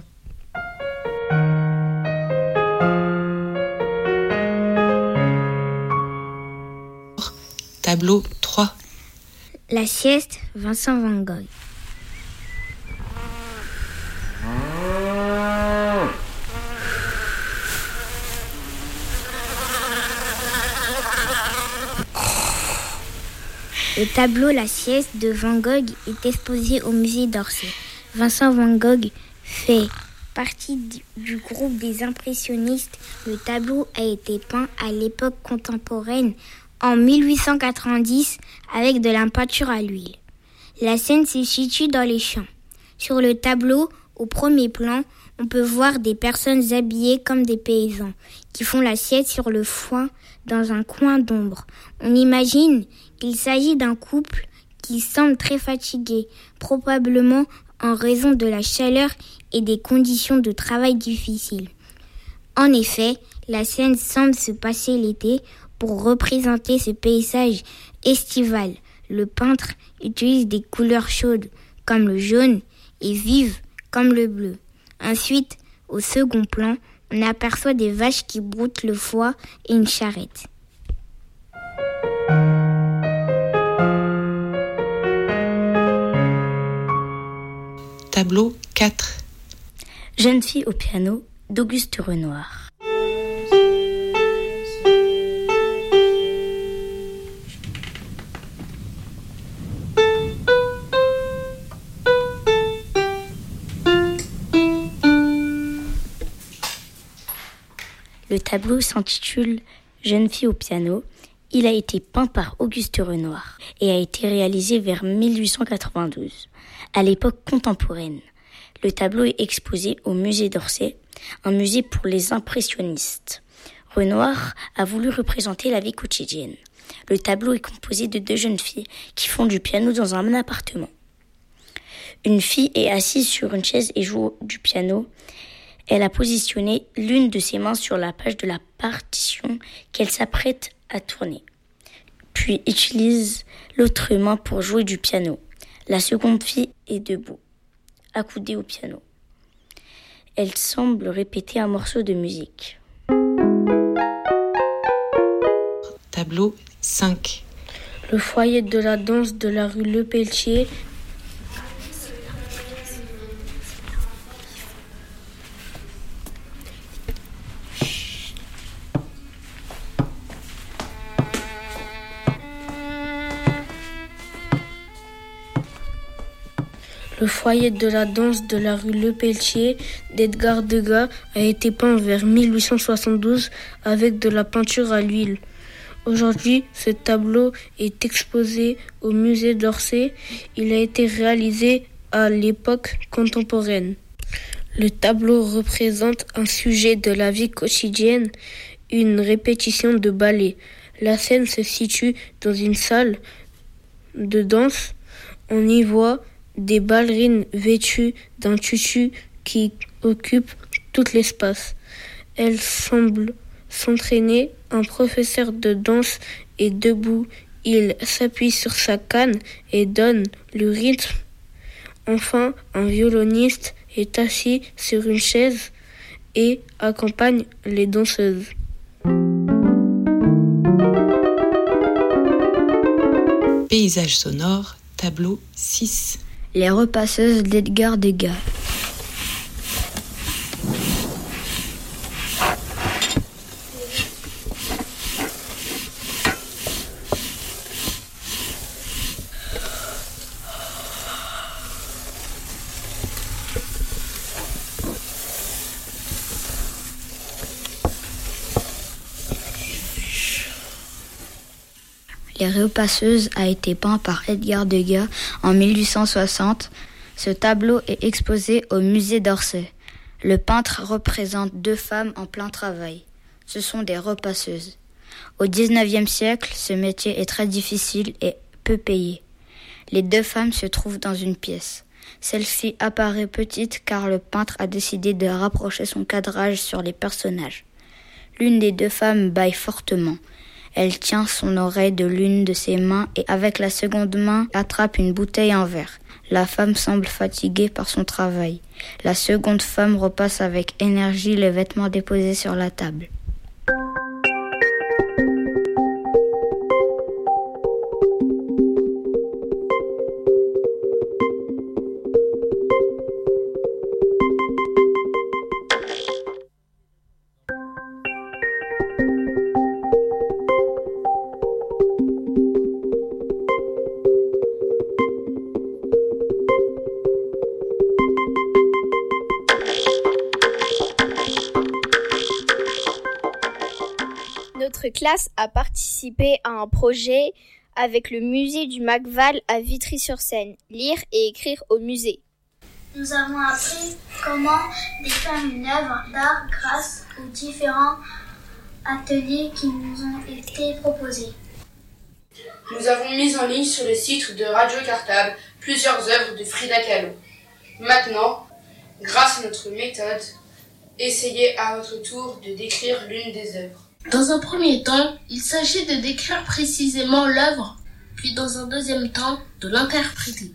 Tableau trois. La sieste, Vincent Van Gogh. Le tableau La sieste de Van Gogh est exposé au musée d'Orsay. Vincent Van Gogh fait partie du groupe des impressionnistes. Le tableau a été peint à l'époque contemporaine en mille huit cent quatre-vingt-dix avec de la peinture à l'huile. La scène se situe dans les champs. Sur le tableau, au premier plan, on peut voir des personnes habillées comme des paysans qui font la sieste sur le foin dans un coin d'ombre. On imagine qu'il s'agit d'un couple qui semble très fatigué, probablement en raison de la chaleur et des conditions de travail difficiles. En effet, la scène semble se passer l'été. Pour représenter ce paysage estival, le peintre utilise des couleurs chaudes comme le jaune et vives comme le bleu. Ensuite, au second plan, on aperçoit des vaches qui broutent le foin et une charrette. Tableau quatre. Jeune fille au piano d'Auguste Renoir. Le tableau s'intitule « Jeune fille au piano ». Il a été peint par Auguste Renoir et a été réalisé vers mille huit cent quatre-vingt-douze, à l'époque contemporaine. Le tableau est exposé au musée d'Orsay, un musée pour les impressionnistes. Renoir a voulu représenter la vie quotidienne. Le tableau est composé de deux jeunes filles qui font du piano dans un appartement. Une fille est assise sur une chaise et joue du piano. Elle a positionné l'une de ses mains sur la page de la partition qu'elle s'apprête à tourner, puis utilise l'autre main pour jouer du piano. La seconde fille est debout, accoudée au piano. Elle semble répéter un morceau de musique. Tableau cinq. Le foyer de la danse de la rue Le Pelletier. Le foyer de la danse de la rue Le Pelletier d'Edgar Degas a été peint vers mille huit cent soixante-douze avec de la peinture à l'huile. Aujourd'hui, ce tableau est exposé au musée d'Orsay. Il a été réalisé à l'époque contemporaine. Le tableau représente un sujet de la vie quotidienne, une répétition de ballet. La scène se situe dans une salle de danse. On y voit des ballerines vêtues d'un tutu qui occupe tout l'espace. Elles semblent s'entraîner. Un professeur de danse est debout. Il s'appuie sur sa canne et donne le rythme. Enfin, un violoniste est assis sur une chaise et accompagne les danseuses. Paysage sonore, tableau six. Les repasseuses d'Edgar Degas. Les repasseuses a été peint par Edgar Degas en mille huit cent soixante. Ce tableau est exposé au musée d'Orsay. Le peintre représente deux femmes en plein travail. Ce sont des repasseuses. Au dix-neuvième siècle, ce métier est très difficile et peu payé. Les deux femmes se trouvent dans une pièce. Celle-ci apparaît petite car le peintre a décidé de rapprocher son cadrage sur les personnages. L'une des deux femmes bâille fortement. Elle tient son oreille de l'une de ses mains et avec la seconde main attrape une bouteille en verre. La femme semble fatiguée par son travail. La seconde femme repasse avec énergie les vêtements déposés sur la table. Notre classe a participé à un projet avec le musée du Macval à Vitry-sur-Seine, lire et écrire au musée. Nous avons appris comment défaire une œuvre d'art grâce aux différents ateliers qui nous ont été proposés. Nous avons mis en ligne sur le site de Radio Cartable plusieurs œuvres de Frida Kahlo. Maintenant, grâce à notre méthode, essayez à votre tour de décrire l'une des œuvres. Dans un premier temps, il s'agit de décrire précisément l'œuvre, puis dans un deuxième temps, de l'interpréter.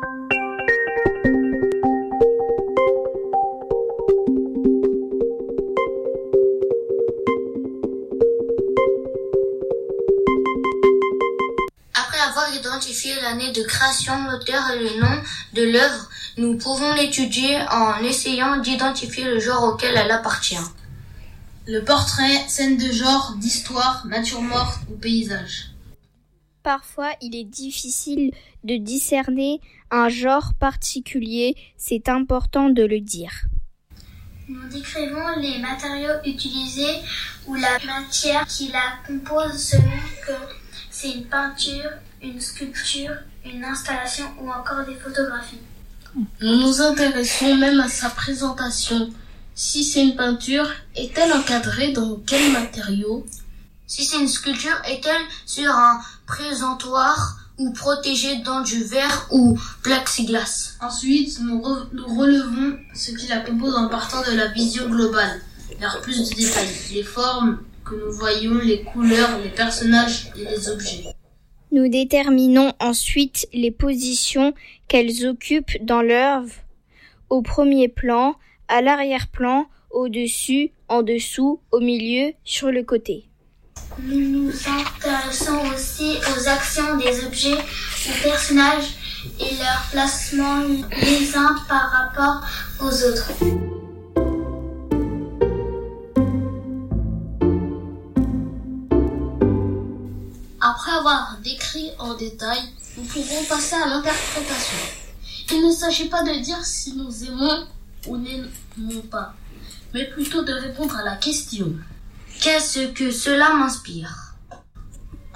Après avoir identifié l'année de création, l'auteur et le nom de l'œuvre, nous pouvons l'étudier en essayant d'identifier le genre auquel elle appartient. Le portrait, scène de genre, d'histoire, nature morte ou paysage. Parfois, il est difficile de discerner un genre particulier, c'est important de le dire. Nous décrivons les matériaux utilisés ou la matière qui la compose selon que c'est une peinture, une sculpture, une installation ou encore des photographies. Nous nous intéressons même à sa présentation. Si c'est une peinture, est-elle encadrée dans quel matériau ? Si c'est une sculpture, est-elle sur un présentoir ou protégée dans du verre ou plexiglas ? Ensuite, nous, re- nous relevons ce qui la compose en partant de la vision globale, vers plus de détails, les formes que nous voyons, les couleurs, les personnages et les objets. Nous déterminons ensuite les positions qu'elles occupent dans l'œuvre, au premier plan, à l'arrière-plan, au-dessus, en dessous, au milieu, sur le côté. Nous nous intéressons aussi aux actions des objets ou personnages et leur placement les uns par rapport aux autres. Après avoir décrit en détail, nous pouvons passer à l'interprétation. Il ne s'agit pas de dire si nous aimons ou n'aimons pas, mais plutôt de répondre à la question. Qu'est-ce que cela m'inspire ?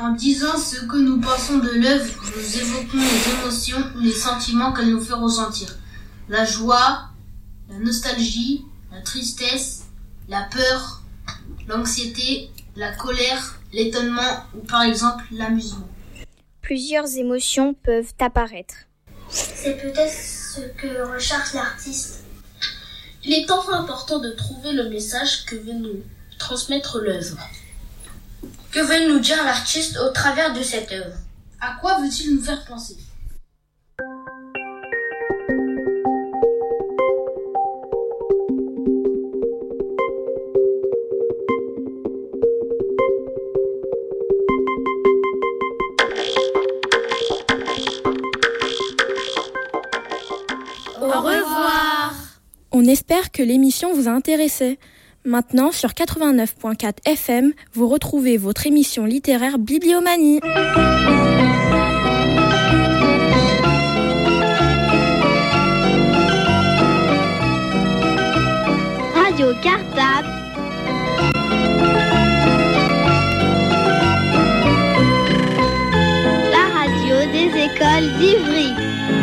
En disant ce que nous pensons de l'œuvre, nous évoquons les émotions ou les sentiments qu'elle nous fait ressentir. La joie, la nostalgie, la tristesse, la peur, l'anxiété, la colère, l'étonnement ou par exemple l'amusement. Plusieurs émotions peuvent apparaître. C'est peut-être ce que recherche l'artiste. Il est enfin important de trouver le message que veut nous transmettre l'œuvre. Que veut nous dire l'artiste au travers de cette œuvre? À quoi veut-il nous faire penser? Au revoir. On espère que l'émission vous a intéressé. Maintenant, sur quatre-vingt-neuf virgule quatre F M, vous retrouvez votre émission littéraire Bibliomanie. Radio Cartable. La radio des écoles d'Ivry.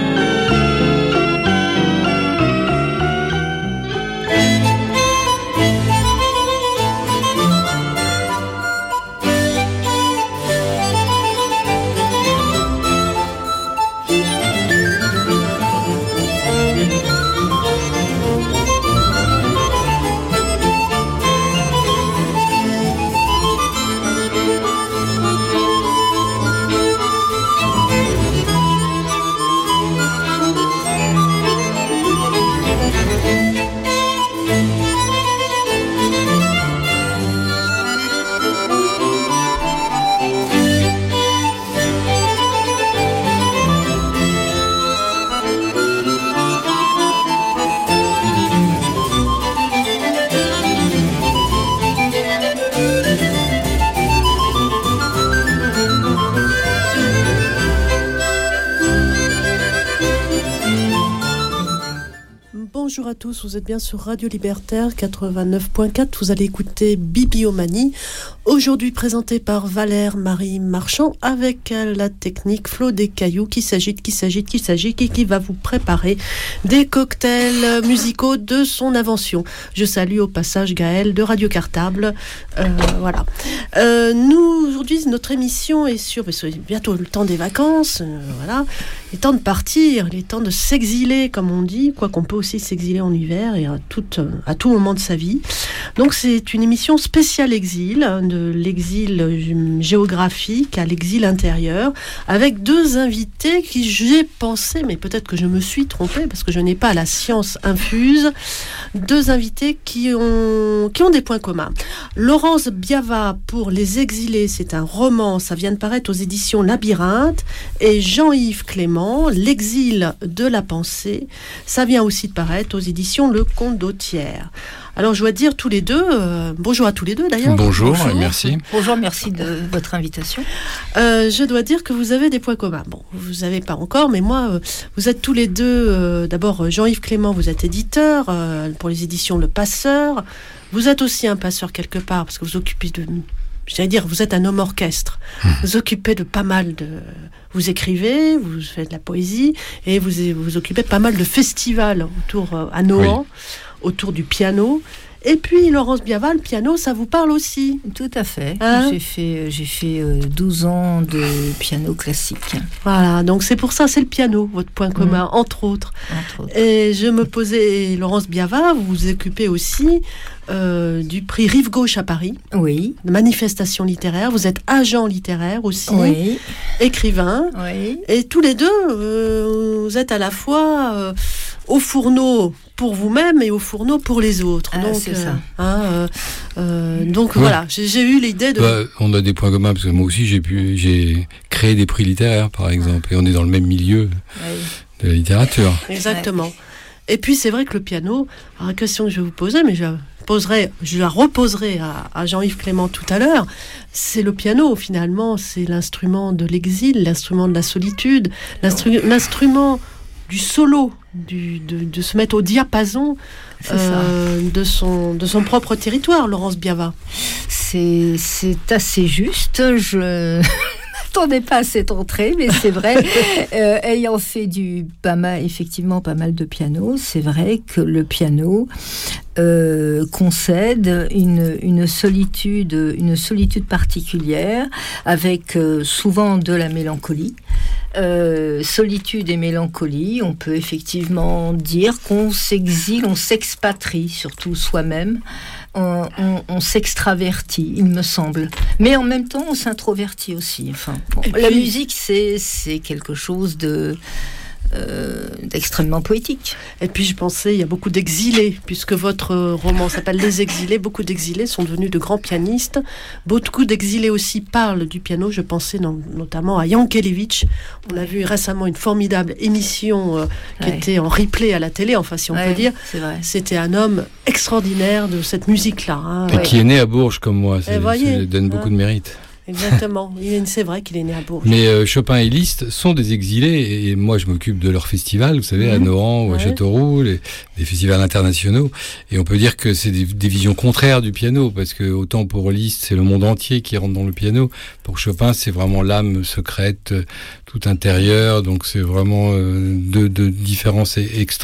Bonjour à tous, vous êtes bien sur Radio Libertaire quatre-vingt-neuf virgule quatre, vous allez écouter Bibliomanie, aujourd'hui présentée par Valère Marie Marchand avec la technique Flo des Cailloux qui s'agite, qui s'agite, qui s'agite et qui va vous préparer des cocktails musicaux de son invention. Je salue au passage Gaël de Radio Cartable. Euh, voilà. Euh, nous, aujourd'hui, notre émission est sur, parce que c'est bientôt le temps des vacances, euh, voilà. Il est temps de partir, il est temps de s'exiler, comme on dit, quoi qu'on peut aussi s'exiler en hiver et à tout, à tout moment de sa vie. Donc c'est une émission spéciale exil, de l'exil géographique à l'exil intérieur, avec deux invités qui j'ai pensé, mais peut-être que je me suis trompée, parce que je n'ai pas la science infuse, deux invités qui ont, qui ont des points communs. Laurence Biava pour Les Exilés, c'est un roman, ça vient de paraître aux éditions Labyrinthe, et Jean-Yves Clément, L'exil de la pensée, ça vient aussi de paraître aux éditions Le Condottière. Alors je dois dire tous les deux, euh, bonjour à tous les deux d'ailleurs. Bonjour, bonjour. Merci. Bonjour, merci de votre invitation. Euh, je dois dire que vous avez des points communs. Bon, vous n'avez pas encore, mais moi, euh, vous êtes tous les deux, euh, d'abord Jean-Yves Clément, vous êtes éditeur euh, pour les éditions Le Passeur. Vous êtes aussi un passeur quelque part, parce que vous occupez de... J'allais dire, vous êtes un homme orchestre. Mmh. Vous occupez de pas mal de... Vous écrivez, vous faites de la poésie, et vous vous occupez de pas mal de festivals autour, à Nohant, oui. autour du piano. Et puis, Laurence Biava, le piano, ça vous parle aussi? Tout à fait. Hein? J'ai fait, j'ai fait euh, douze ans de piano classique. Voilà, donc c'est pour ça, c'est le piano, votre point commun, mmh. entre autres. Entre autres. Et je me posais, Laurence Biava, vous vous occupez aussi euh, du prix Rive Gauche à Paris. Oui. De manifestation littéraire. Vous êtes agent littéraire aussi. Oui. Écrivain. Oui. Et tous les deux, euh, vous êtes à la fois euh, au fourneau pour vous-même et au fourneau pour les autres. Ah, donc, c'est euh, ça. Hein, euh, euh, donc ouais. voilà, j'ai, j'ai eu l'idée de... Bah, on a des points communs, parce que moi aussi j'ai, pu, j'ai créé des prix littéraires, par exemple, et on est dans le même milieu oui. de la littérature. Exactement. Ouais. Et puis c'est vrai que le piano, alors la question que je vais vous poser, mais je la, poserai, je la reposerai à, à Jean-Yves Clément tout à l'heure, c'est le piano finalement, c'est l'instrument de l'exil, l'instrument de la solitude, l'instru- l'instrument du solo, du, de, de se mettre au diapason euh, de, son, de son propre territoire, Laurence Biava. C'est, c'est assez juste. Je n'attendais pas à cette entrée, mais c'est vrai. euh, ayant fait du pas mal, effectivement pas mal de piano, c'est vrai que le piano euh, concède une, une solitude, une solitude particulière, avec euh, souvent de la mélancolie. Euh, solitude et mélancolie, on peut effectivement dire qu'on s'exile, on s'expatrie, surtout soi-même, on, on, on s'extravertit, il me semble. Mais en même temps, on s'introvertit aussi. Enfin, bon, la puis, musique, c'est, c'est quelque chose de... Euh, d'extrêmement poétique. Et puis je pensais, il y a beaucoup d'exilés, puisque votre roman s'appelle Les Exilés. Beaucoup d'exilés sont devenus de grands pianistes. Beaucoup d'exilés aussi parlent du piano. Je pensais non, notamment à Yankelevitch. On a vu récemment une formidable émission euh, qui ouais. était en replay à la télé, enfin si on ouais, peut dire. C'est vrai. C'était un homme extraordinaire de cette musique-là. Hein. Et ouais. qui est né à Bourges comme moi. Ça voyez, donne beaucoup hein. de mérite. Exactement, c'est vrai qu'il est né à Bourges. Mais euh, Chopin et Liszt sont des exilés, et moi je m'occupe de leur festival, vous savez, mmh. à Nohant ou à ouais. Châteauroux, les, des festivals internationaux, et on peut dire que c'est des, des visions contraires du piano, parce que autant pour Liszt c'est le monde entier qui rentre dans le piano, pour Chopin c'est vraiment l'âme secrète, tout intérieure, donc c'est vraiment euh, deux, deux différences extrêmes.